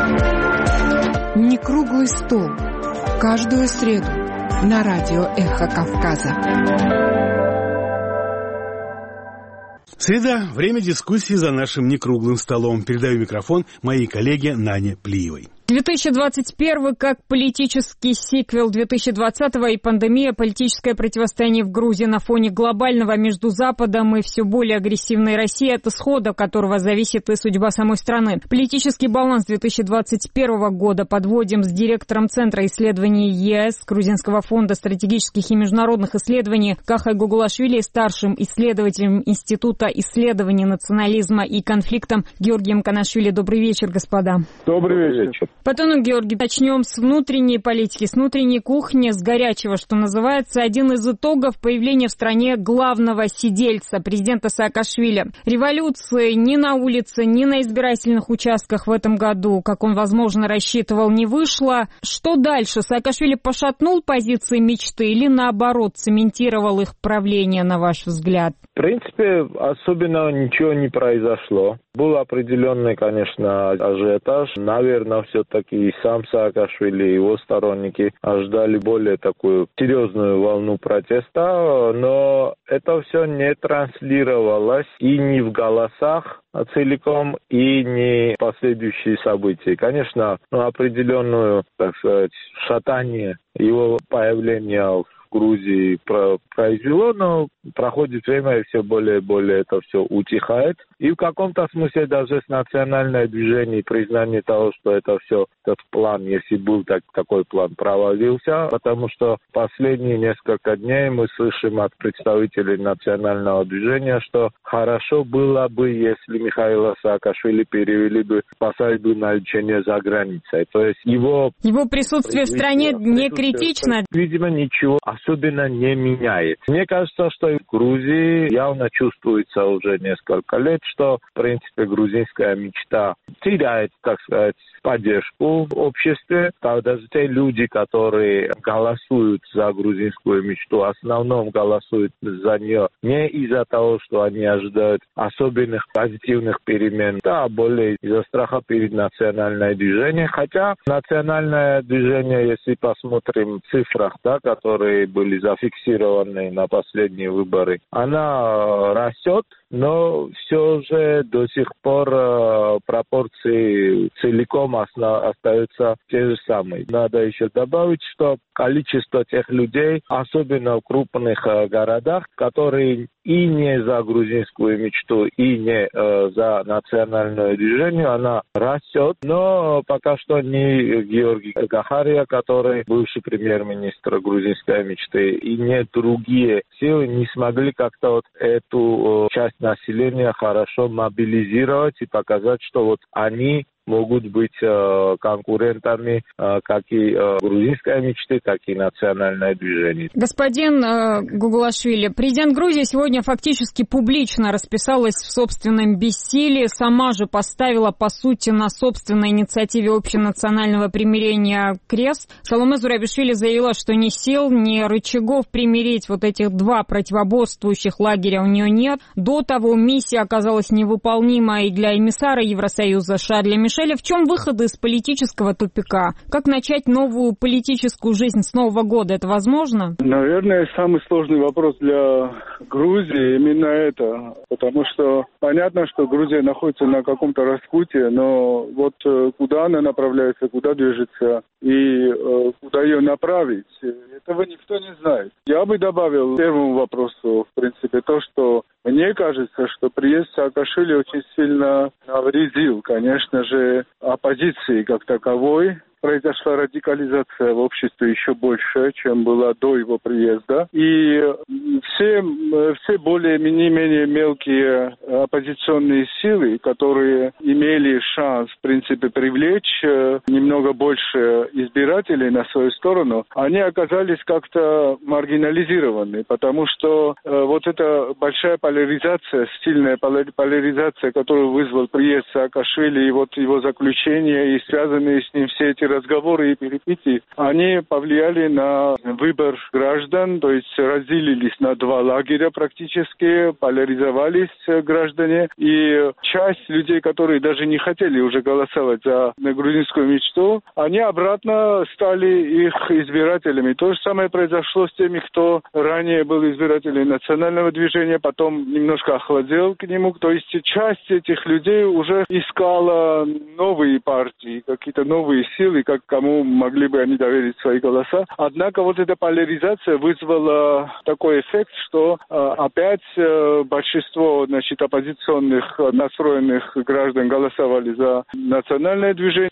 Не круглый стол. Каждую среду на радио «Эхо Кавказа». Среда. Время дискуссии за нашим некруглым столом. Передаю микрофон моей коллеге Нане Плиевой. две тысячи двадцать первый как политический сиквел две тысячи двадцатого и пандемия, политическое противостояние в Грузии на фоне глобального между Западом и все более агрессивной Россией, от исхода которого зависит и судьба самой страны. Политический баланс две тысячи двадцать первого года подводим с директором Центра исследований ЕС Грузинского фонда стратегических и международных исследований Кахой Гугулашвили и старшим исследователем Института исследований национализма и конфликтом Георгием Канашвили. Добрый вечер, господа. Добрый вечер. Потом, Георгий, начнем с внутренней политики, с внутренней кухни, с горячего, что называется. Один из итогов появления в стране главного сидельца, президента Саакашвили. Революции ни на улице, ни на избирательных участках в этом году, как он, возможно, рассчитывал, не вышло. Что дальше? Саакашвили пошатнул позиции мечты или, наоборот, цементировал их правление, на ваш взгляд? В принципе, особенно ничего не произошло. Был определенный, конечно, ажиотаж. Наверное, все-таки и сам Саакашвили, и его сторонники ожидали более такую серьезную волну протеста, но это все не транслировалось и не в голосах целиком, и не последующие события. Конечно, ну, определенную, так сказать, шатание его появления в Грузии произвело, но проходит время, и все более и более это все утихает. И в каком-то смысле даже с национальное движение, признание того, что это все, этот план, если был так, такой план, провалился, потому что последние несколько дней мы слышим от представителей национального движения, что хорошо было бы, если Михаила Саакашвили перевели бы, посадили бы на лечение за границей. То есть его... Его присутствие в стране не критично? Видимо, ничего особенно не меняет. Мне кажется, что и в Грузии явно чувствуется уже несколько лет, что, в принципе, грузинская мечта теряет, так сказать, поддержку в обществе. Тогда же те люди, которые голосуют за грузинскую мечту, в основном голосуют за нее не из-за того, что они ожидают особенных позитивных перемен, а более из-за страха перед национальным движением. Хотя национальное движение, если посмотрим в цифрах, да, которые были зафиксированы на последние выборы, она растет, но все же до сих пор э, пропорции целиком осна- остаются те же самые. Надо еще добавить, что количество тех людей, особенно в крупных э, городах, которые и не за грузинскую мечту, и не э, за национальное движение, она растет. Но пока что ни Георгий Гахария, который бывший премьер-министр грузинской мечты, и не другие силы не смогли как-то вот эту э, часть населения хорошо мобилизировать и показать, что вот они могут быть э, конкурентами э, как и э, грузинской мечты, так и национальное движение. Господин э, Гугулашвили, президент Грузии сегодня фактически публично расписалась в собственном бессилии, сама же поставила, по сути, на собственной инициативе общенационального примирения крест. Саломе Зурабишвили заявила, что ни сил, ни рычагов примирить вот этих два противоборствующих лагеря у нее нет. До того миссия оказалась невыполнимой и для эмиссара Евросоюза Шарля Мишеля. В чем выходы из политического тупика? Как начать новую политическую жизнь с Нового года? Это возможно? Наверное, самый сложный вопрос для Грузии именно это. Потому что понятно, что Грузия находится на каком-то распутье, но вот куда она направляется, куда движется и э, куда ее направить, этого никто не знает. Я бы добавил к первому вопросу, в принципе, то, что мне кажется, что приезд Саакашвили очень сильно навредил, конечно же, оппозиции как таковой. Произошла радикализация в обществе еще больше, чем была до его приезда. И все, все более-менее мелкие оппозиционные силы, которые имели шанс, в принципе, привлечь немного больше избирателей на свою сторону, они оказались как-то маргинализированы, потому что вот эта большая поляризация, сильная поляризация, которую вызвал приезд Саакашвили, и вот его заключение, и связанные с ним все эти разговоры и переписки, они повлияли на выбор граждан, то есть разделились на два лагеря практически, поляризовались граждане, и часть людей, которые даже не хотели уже голосовать за грузинскую мечту, они обратно стали их избирателями. То же самое произошло с теми, кто ранее был избирателем национального движения, потом немножко охладел к нему, то есть часть этих людей уже искала новые партии, какие-то новые силы, как кому могли бы они доверить свои голоса. Однако вот эта поляризация вызвала такой эффект, что э, опять э, большинство, значит, оппозиционных настроенных граждан голосовали за национальное движение.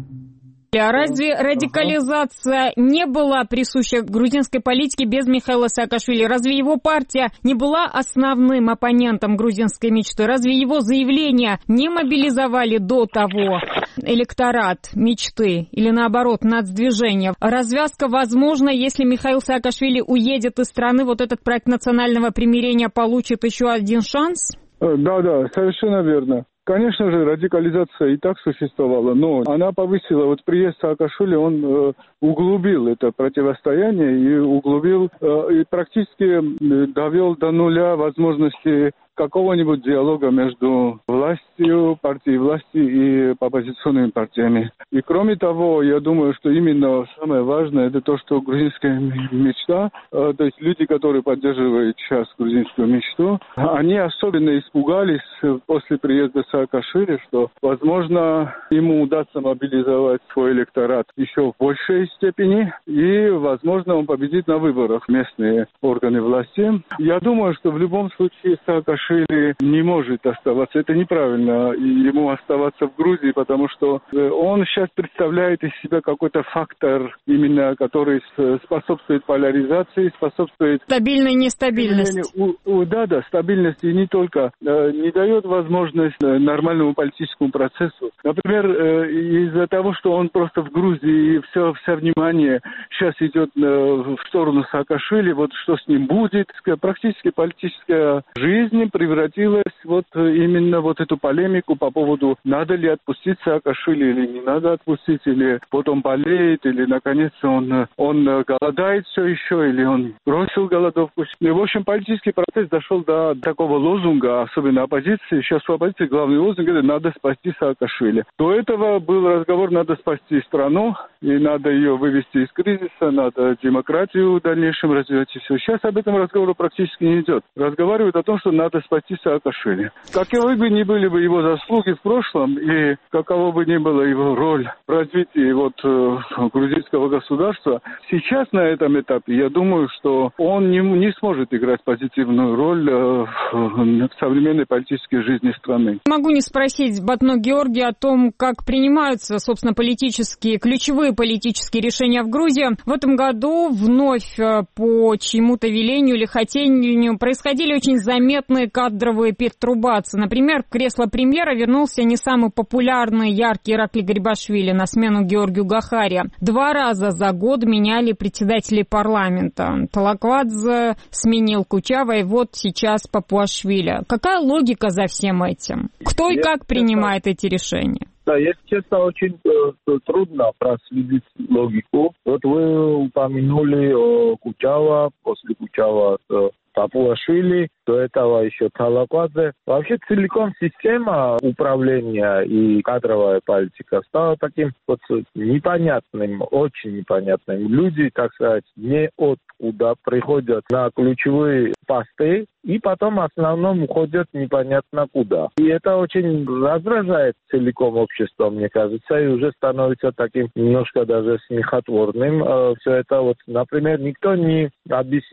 А разве радикализация не была присуща грузинской политике без Михаила Саакашвили? Разве его партия не была основным оппонентом грузинской мечты? Разве его заявления не мобилизовали до того электорат мечты или, наоборот, нацдвижение? Развязка возможна, если Михаил Саакашвили уедет из страны, вот этот проект национального примирения получит еще один шанс? Да, да, совершенно верно. Конечно же, радикализация и так существовала, но она повысила, вот приезд Саакашвили, он э, углубил это противостояние и углубил, э, и практически э, довел до нуля возможности какого-нибудь диалога между властью, партией власти и оппозиционными партиями. И кроме того, я думаю, что именно самое важное, это то, что грузинская мечта, э, то есть люди, которые поддерживают сейчас грузинскую мечту, они особенно испугались после приезда Саакашвили, что, возможно, ему удастся мобилизовать свой электорат еще в большей степени, и, возможно, он победит на выборах местные органы власти. Я думаю, что в любом случае Саакашвили не может оставаться. Это неправильно ему оставаться в Грузии, потому что он сейчас представляет из себя какой-то фактор, именно который способствует поляризации, способствует... Стабильной нестабильности. Да, да, стабильности. И не только. Не дает возможность нормальному политическому процессу. Например, из-за того, что он просто в Грузии, и все, все внимание сейчас идет в сторону Саакашвили, вот что с ним будет, практически политическая жизнь превратилась вот именно вот эту полемику по поводу, надо ли отпустить Саакашвили или не надо отпустить, или вот он болеет, или наконец он, он голодает все еще, или он бросил голодовку. И, в общем, политический процесс дошел до такого лозунга, особенно оппозиции. Сейчас у оппозиции главный лозунг — это «надо спасти Саакашвили». До этого был разговор «надо спасти страну», и надо ее вывести из кризиса, надо демократию в дальнейшем развивать и все. Сейчас об этом разговору практически не идет. Разговаривают о том, что надо спасти Саакашвили. Каковы бы ни были бы его заслуги в прошлом, и какова бы ни была его роль в развитии вот, э, грузинского государства, сейчас на этом этапе, я думаю, что он не, не сможет играть позитивную роль э, в современной политической жизни страны. Могу не спросить Батно Георгий о том, как принимаются, собственно, политические, ключевые политические решения в Грузии. В этом году вновь по чьему-то велению или хотению происходили очень заметные кадровые перетрубации. Например, в кресло премьера вернулся не самый популярный, яркий Иракли Гарибашвили на смену Георгию Гахари. Два раза за год меняли председателей парламента. Талаквадзе сменил Кучава, и вот сейчас Папуашвили. Какая логика за всем этим? Кто и как принимает эти решения? Да, если честно, очень э, трудно проследить логику. Вот вы упомянули о Кучава, после Кучава э, Папуашвили, до этого еще Талаквадзе. Вообще целиком система управления и кадровая политика стала таким вот непонятным, очень непонятным. Люди, так сказать, не откуда приходят на ключевые посты и потом в основном уходят непонятно куда. И это очень раздражает целиком общество, мне кажется, и уже становится таким немножко даже смехотворным. Все это вот, например, никто не объяснял,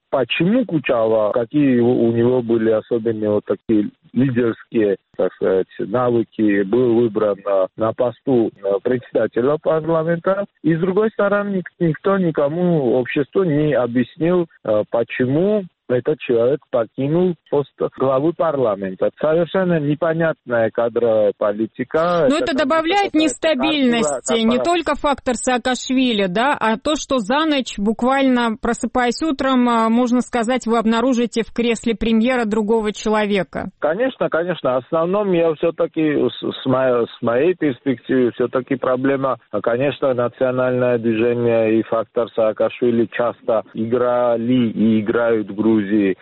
почему Кучава, какие у него были особенно вот такие лидерские, так сказать, навыки, был выбран на, на посту председателя парламента. И с другой стороны, никто никому, обществу не объяснил, почему этот человек покинул пост главы парламента. Совершенно непонятная кадровая политика. Но это, это добавляет нестабильности, не только фактор Саакашвили, да, а то, что за ночь, буквально просыпаясь утром, можно сказать, вы обнаружите в кресле премьера другого человека. Конечно, конечно. В основном я все-таки, с моей, с моей перспективы, все-таки проблема, конечно, национальное движение и фактор Саакашвили часто играли и играют в Грузии.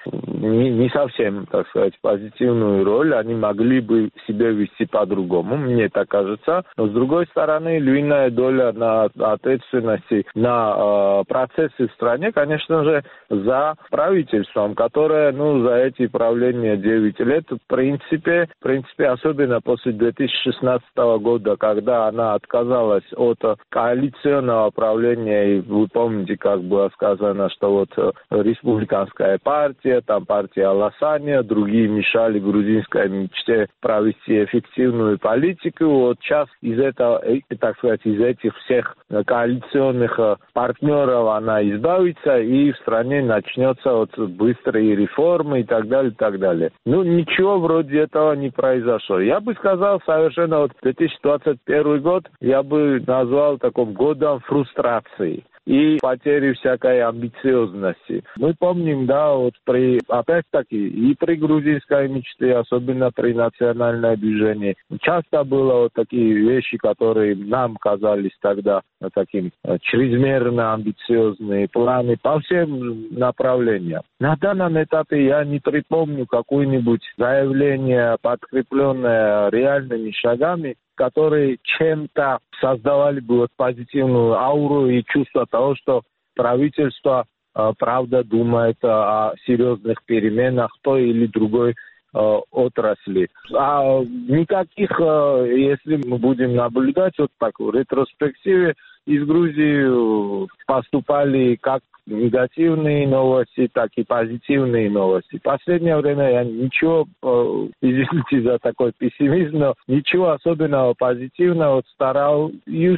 Не, не совсем, так сказать, позитивную роль, они могли бы себя вести по-другому, мне так кажется. Но, с другой стороны, львиная доля на ответственности на э, процессы в стране, конечно же, за правительством, которое, ну, за эти правления девять лет, в принципе, в принципе, особенно после две тысячи шестнадцатого года, когда она отказалась от коалиционного правления, и вы помните, как было сказано, что вот республиканская партия, там партия Аласания, другие мешали грузинской мечте провести эффективную политику. Вот сейчас из этого, так сказать, из этих всех коалиционных партнеров она избавится, и в стране начнется вот быстрые реформы и так далее, и так далее. Ну, ничего вроде этого не произошло. Я бы сказал, совершенно вот две тысячи двадцать первый год я бы назвал таким годом фрустрации и потери всякой амбициозности. Мы помним, да, вот при, опять-таки, и при грузинской мечте, особенно при национальном движении, часто было вот такие вещи, которые нам казались тогда таким чрезмерно амбициозные планы по всем направлениям. На данном этапе я не припомню какое-нибудь заявление, подкрепленное реальными шагами, которые чем-то создавали бы вот позитивную ауру и чувство того, что правительство э, правда думает э, о серьезных переменах той или другой э, отрасли. А никаких, э, если мы будем наблюдать вот так в ретроспективе, из Грузии поступали как негативные новости, так и позитивные новости. В последнее время я ничего, извините за такой пессимизм, но ничего особенного позитивного стараюсь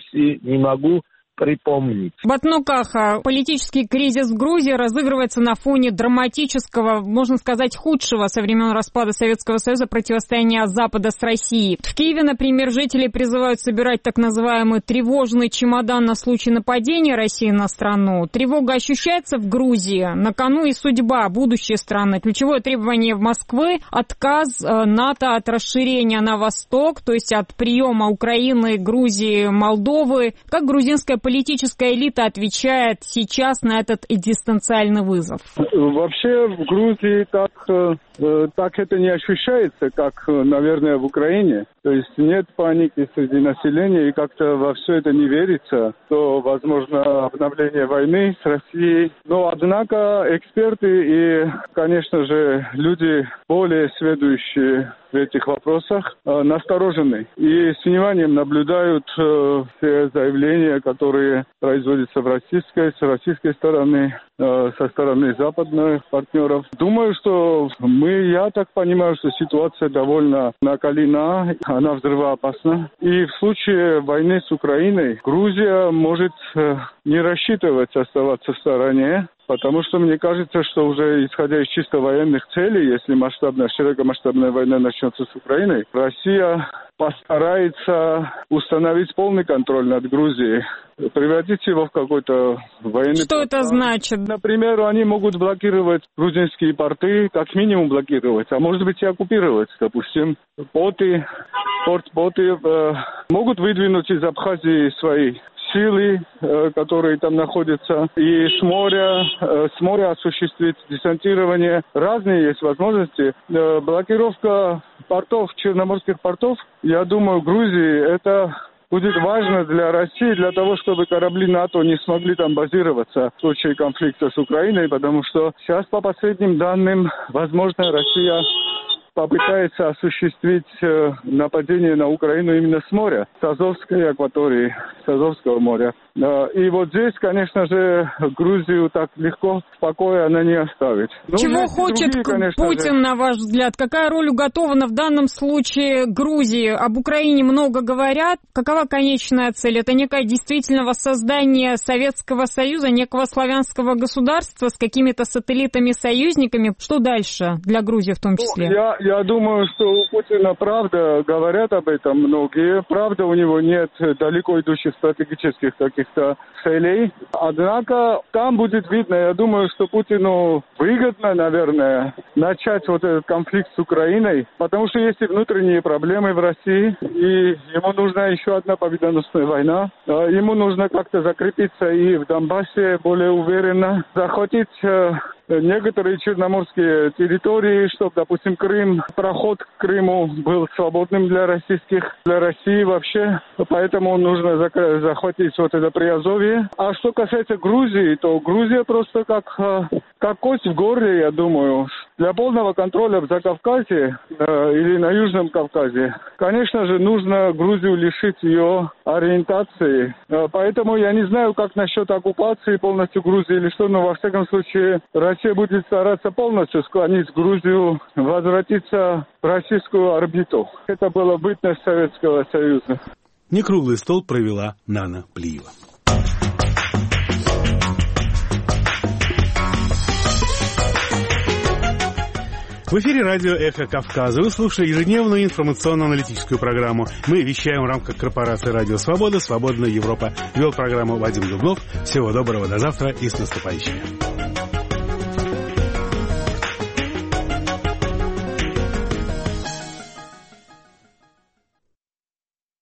и не могу припомнить. Батнукаха, политический кризис в Грузии разыгрывается на фоне драматического, можно сказать, худшего со времен распада Советского Союза противостояния Запада с Россией. В Киеве, например, жители призывают собирать так называемый тревожный чемодан на случай нападения России на страну. Тревога ощущается в Грузии. На кону и судьба, будущее страны. Ключевое требование в Москве – отказ НАТО от расширения на восток, то есть от приема Украины, Грузии, Молдовы. Как грузинская политическая элита отвечает сейчас на этот экзистенциальный вызов? Вообще в Грузии так, так это не ощущается, как, наверное, в Украине. То есть нет паники среди населения, и как-то во все это не верится, что возможно обновление войны с Россией. Но, однако, эксперты и, конечно же, люди более сведущие в этих вопросах э, насторожены и с вниманием наблюдают э, все заявления, которые производятся в российской, с российской стороны, э, со стороны западных партнеров. Думаю, что мы, я так понимаю, что ситуация довольно накалена, она взрывоопасна. И в случае войны с Украиной Грузия может э, не рассчитывать оставаться в стороне. Потому что мне кажется, что уже исходя из чисто военных целей, если масштабная, широкомасштабная война начнется с Украиной, Россия постарается установить полный контроль над Грузией, превратить его в какой-то военный... Что это значит? Например, они могут блокировать грузинские порты, как минимум блокировать, а может быть и оккупировать. Допустим, боты, порт-боты э, могут выдвинуть из Абхазии свои силы, которые там находятся, и с моря, с моря осуществить десантирование. Разные есть возможности. Блокировка портов, черноморских портов, я думаю, в Грузии это будет важно для России, для того, чтобы корабли НАТО не смогли там базироваться в случае конфликта с Украиной, потому что сейчас, по последним данным, возможно, Россия попытается осуществить нападение на Украину именно с моря, с Азовской акватории, с Азовского моря. И вот здесь, конечно же, Грузию так легко, в покое она не оставит. Но чего хочет другие, конечно, Путин, же... на ваш взгляд? Какая роль уготована в данном случае Грузии? Об Украине много говорят. Какова конечная цель? Это некое действительно воссоздание Советского Союза, некого славянского государства с какими-то сателлитами-союзниками? Что дальше для Грузии в том числе? Ну, я, я думаю, что у Путина правда, говорят об этом многие. Правда, у него нет далеко идущих стратегических таких целей. Однако там будет видно, я думаю, что Путину выгодно, наверное, начать вот этот конфликт с Украиной, потому что есть и внутренние проблемы в России, и ему нужна еще одна победоносная война. Ему нужно как-то закрепиться и в Донбассе более уверенно, захватить некоторые черноморские территории, чтобы, допустим, Крым, проход к Крыму был свободным для российских, для России вообще. Поэтому нужно захватить вот это Приазовье. А что касается Грузии, то Грузия просто как, как кость в горле, я думаю. Для полного контроля в Закавказье э, или на Южном Кавказе, конечно же, нужно Грузию лишить ее ориентации. Э, поэтому я не знаю, как насчет оккупации полностью Грузии или что, но во всяком случае Россия будет стараться полностью склонить Грузию возвратиться в российскую орбиту. Это была бытность Советского Союза. Некруглый стол провела Нана Плиева. В эфире радио «Эхо Кавказа». Вы слушали ежедневную информационно-аналитическую программу. Мы вещаем в рамках корпорации «Радио Свобода», «Свободная Европа». Вел программу Вадим Дубнов. Всего доброго, до завтра и с наступающим.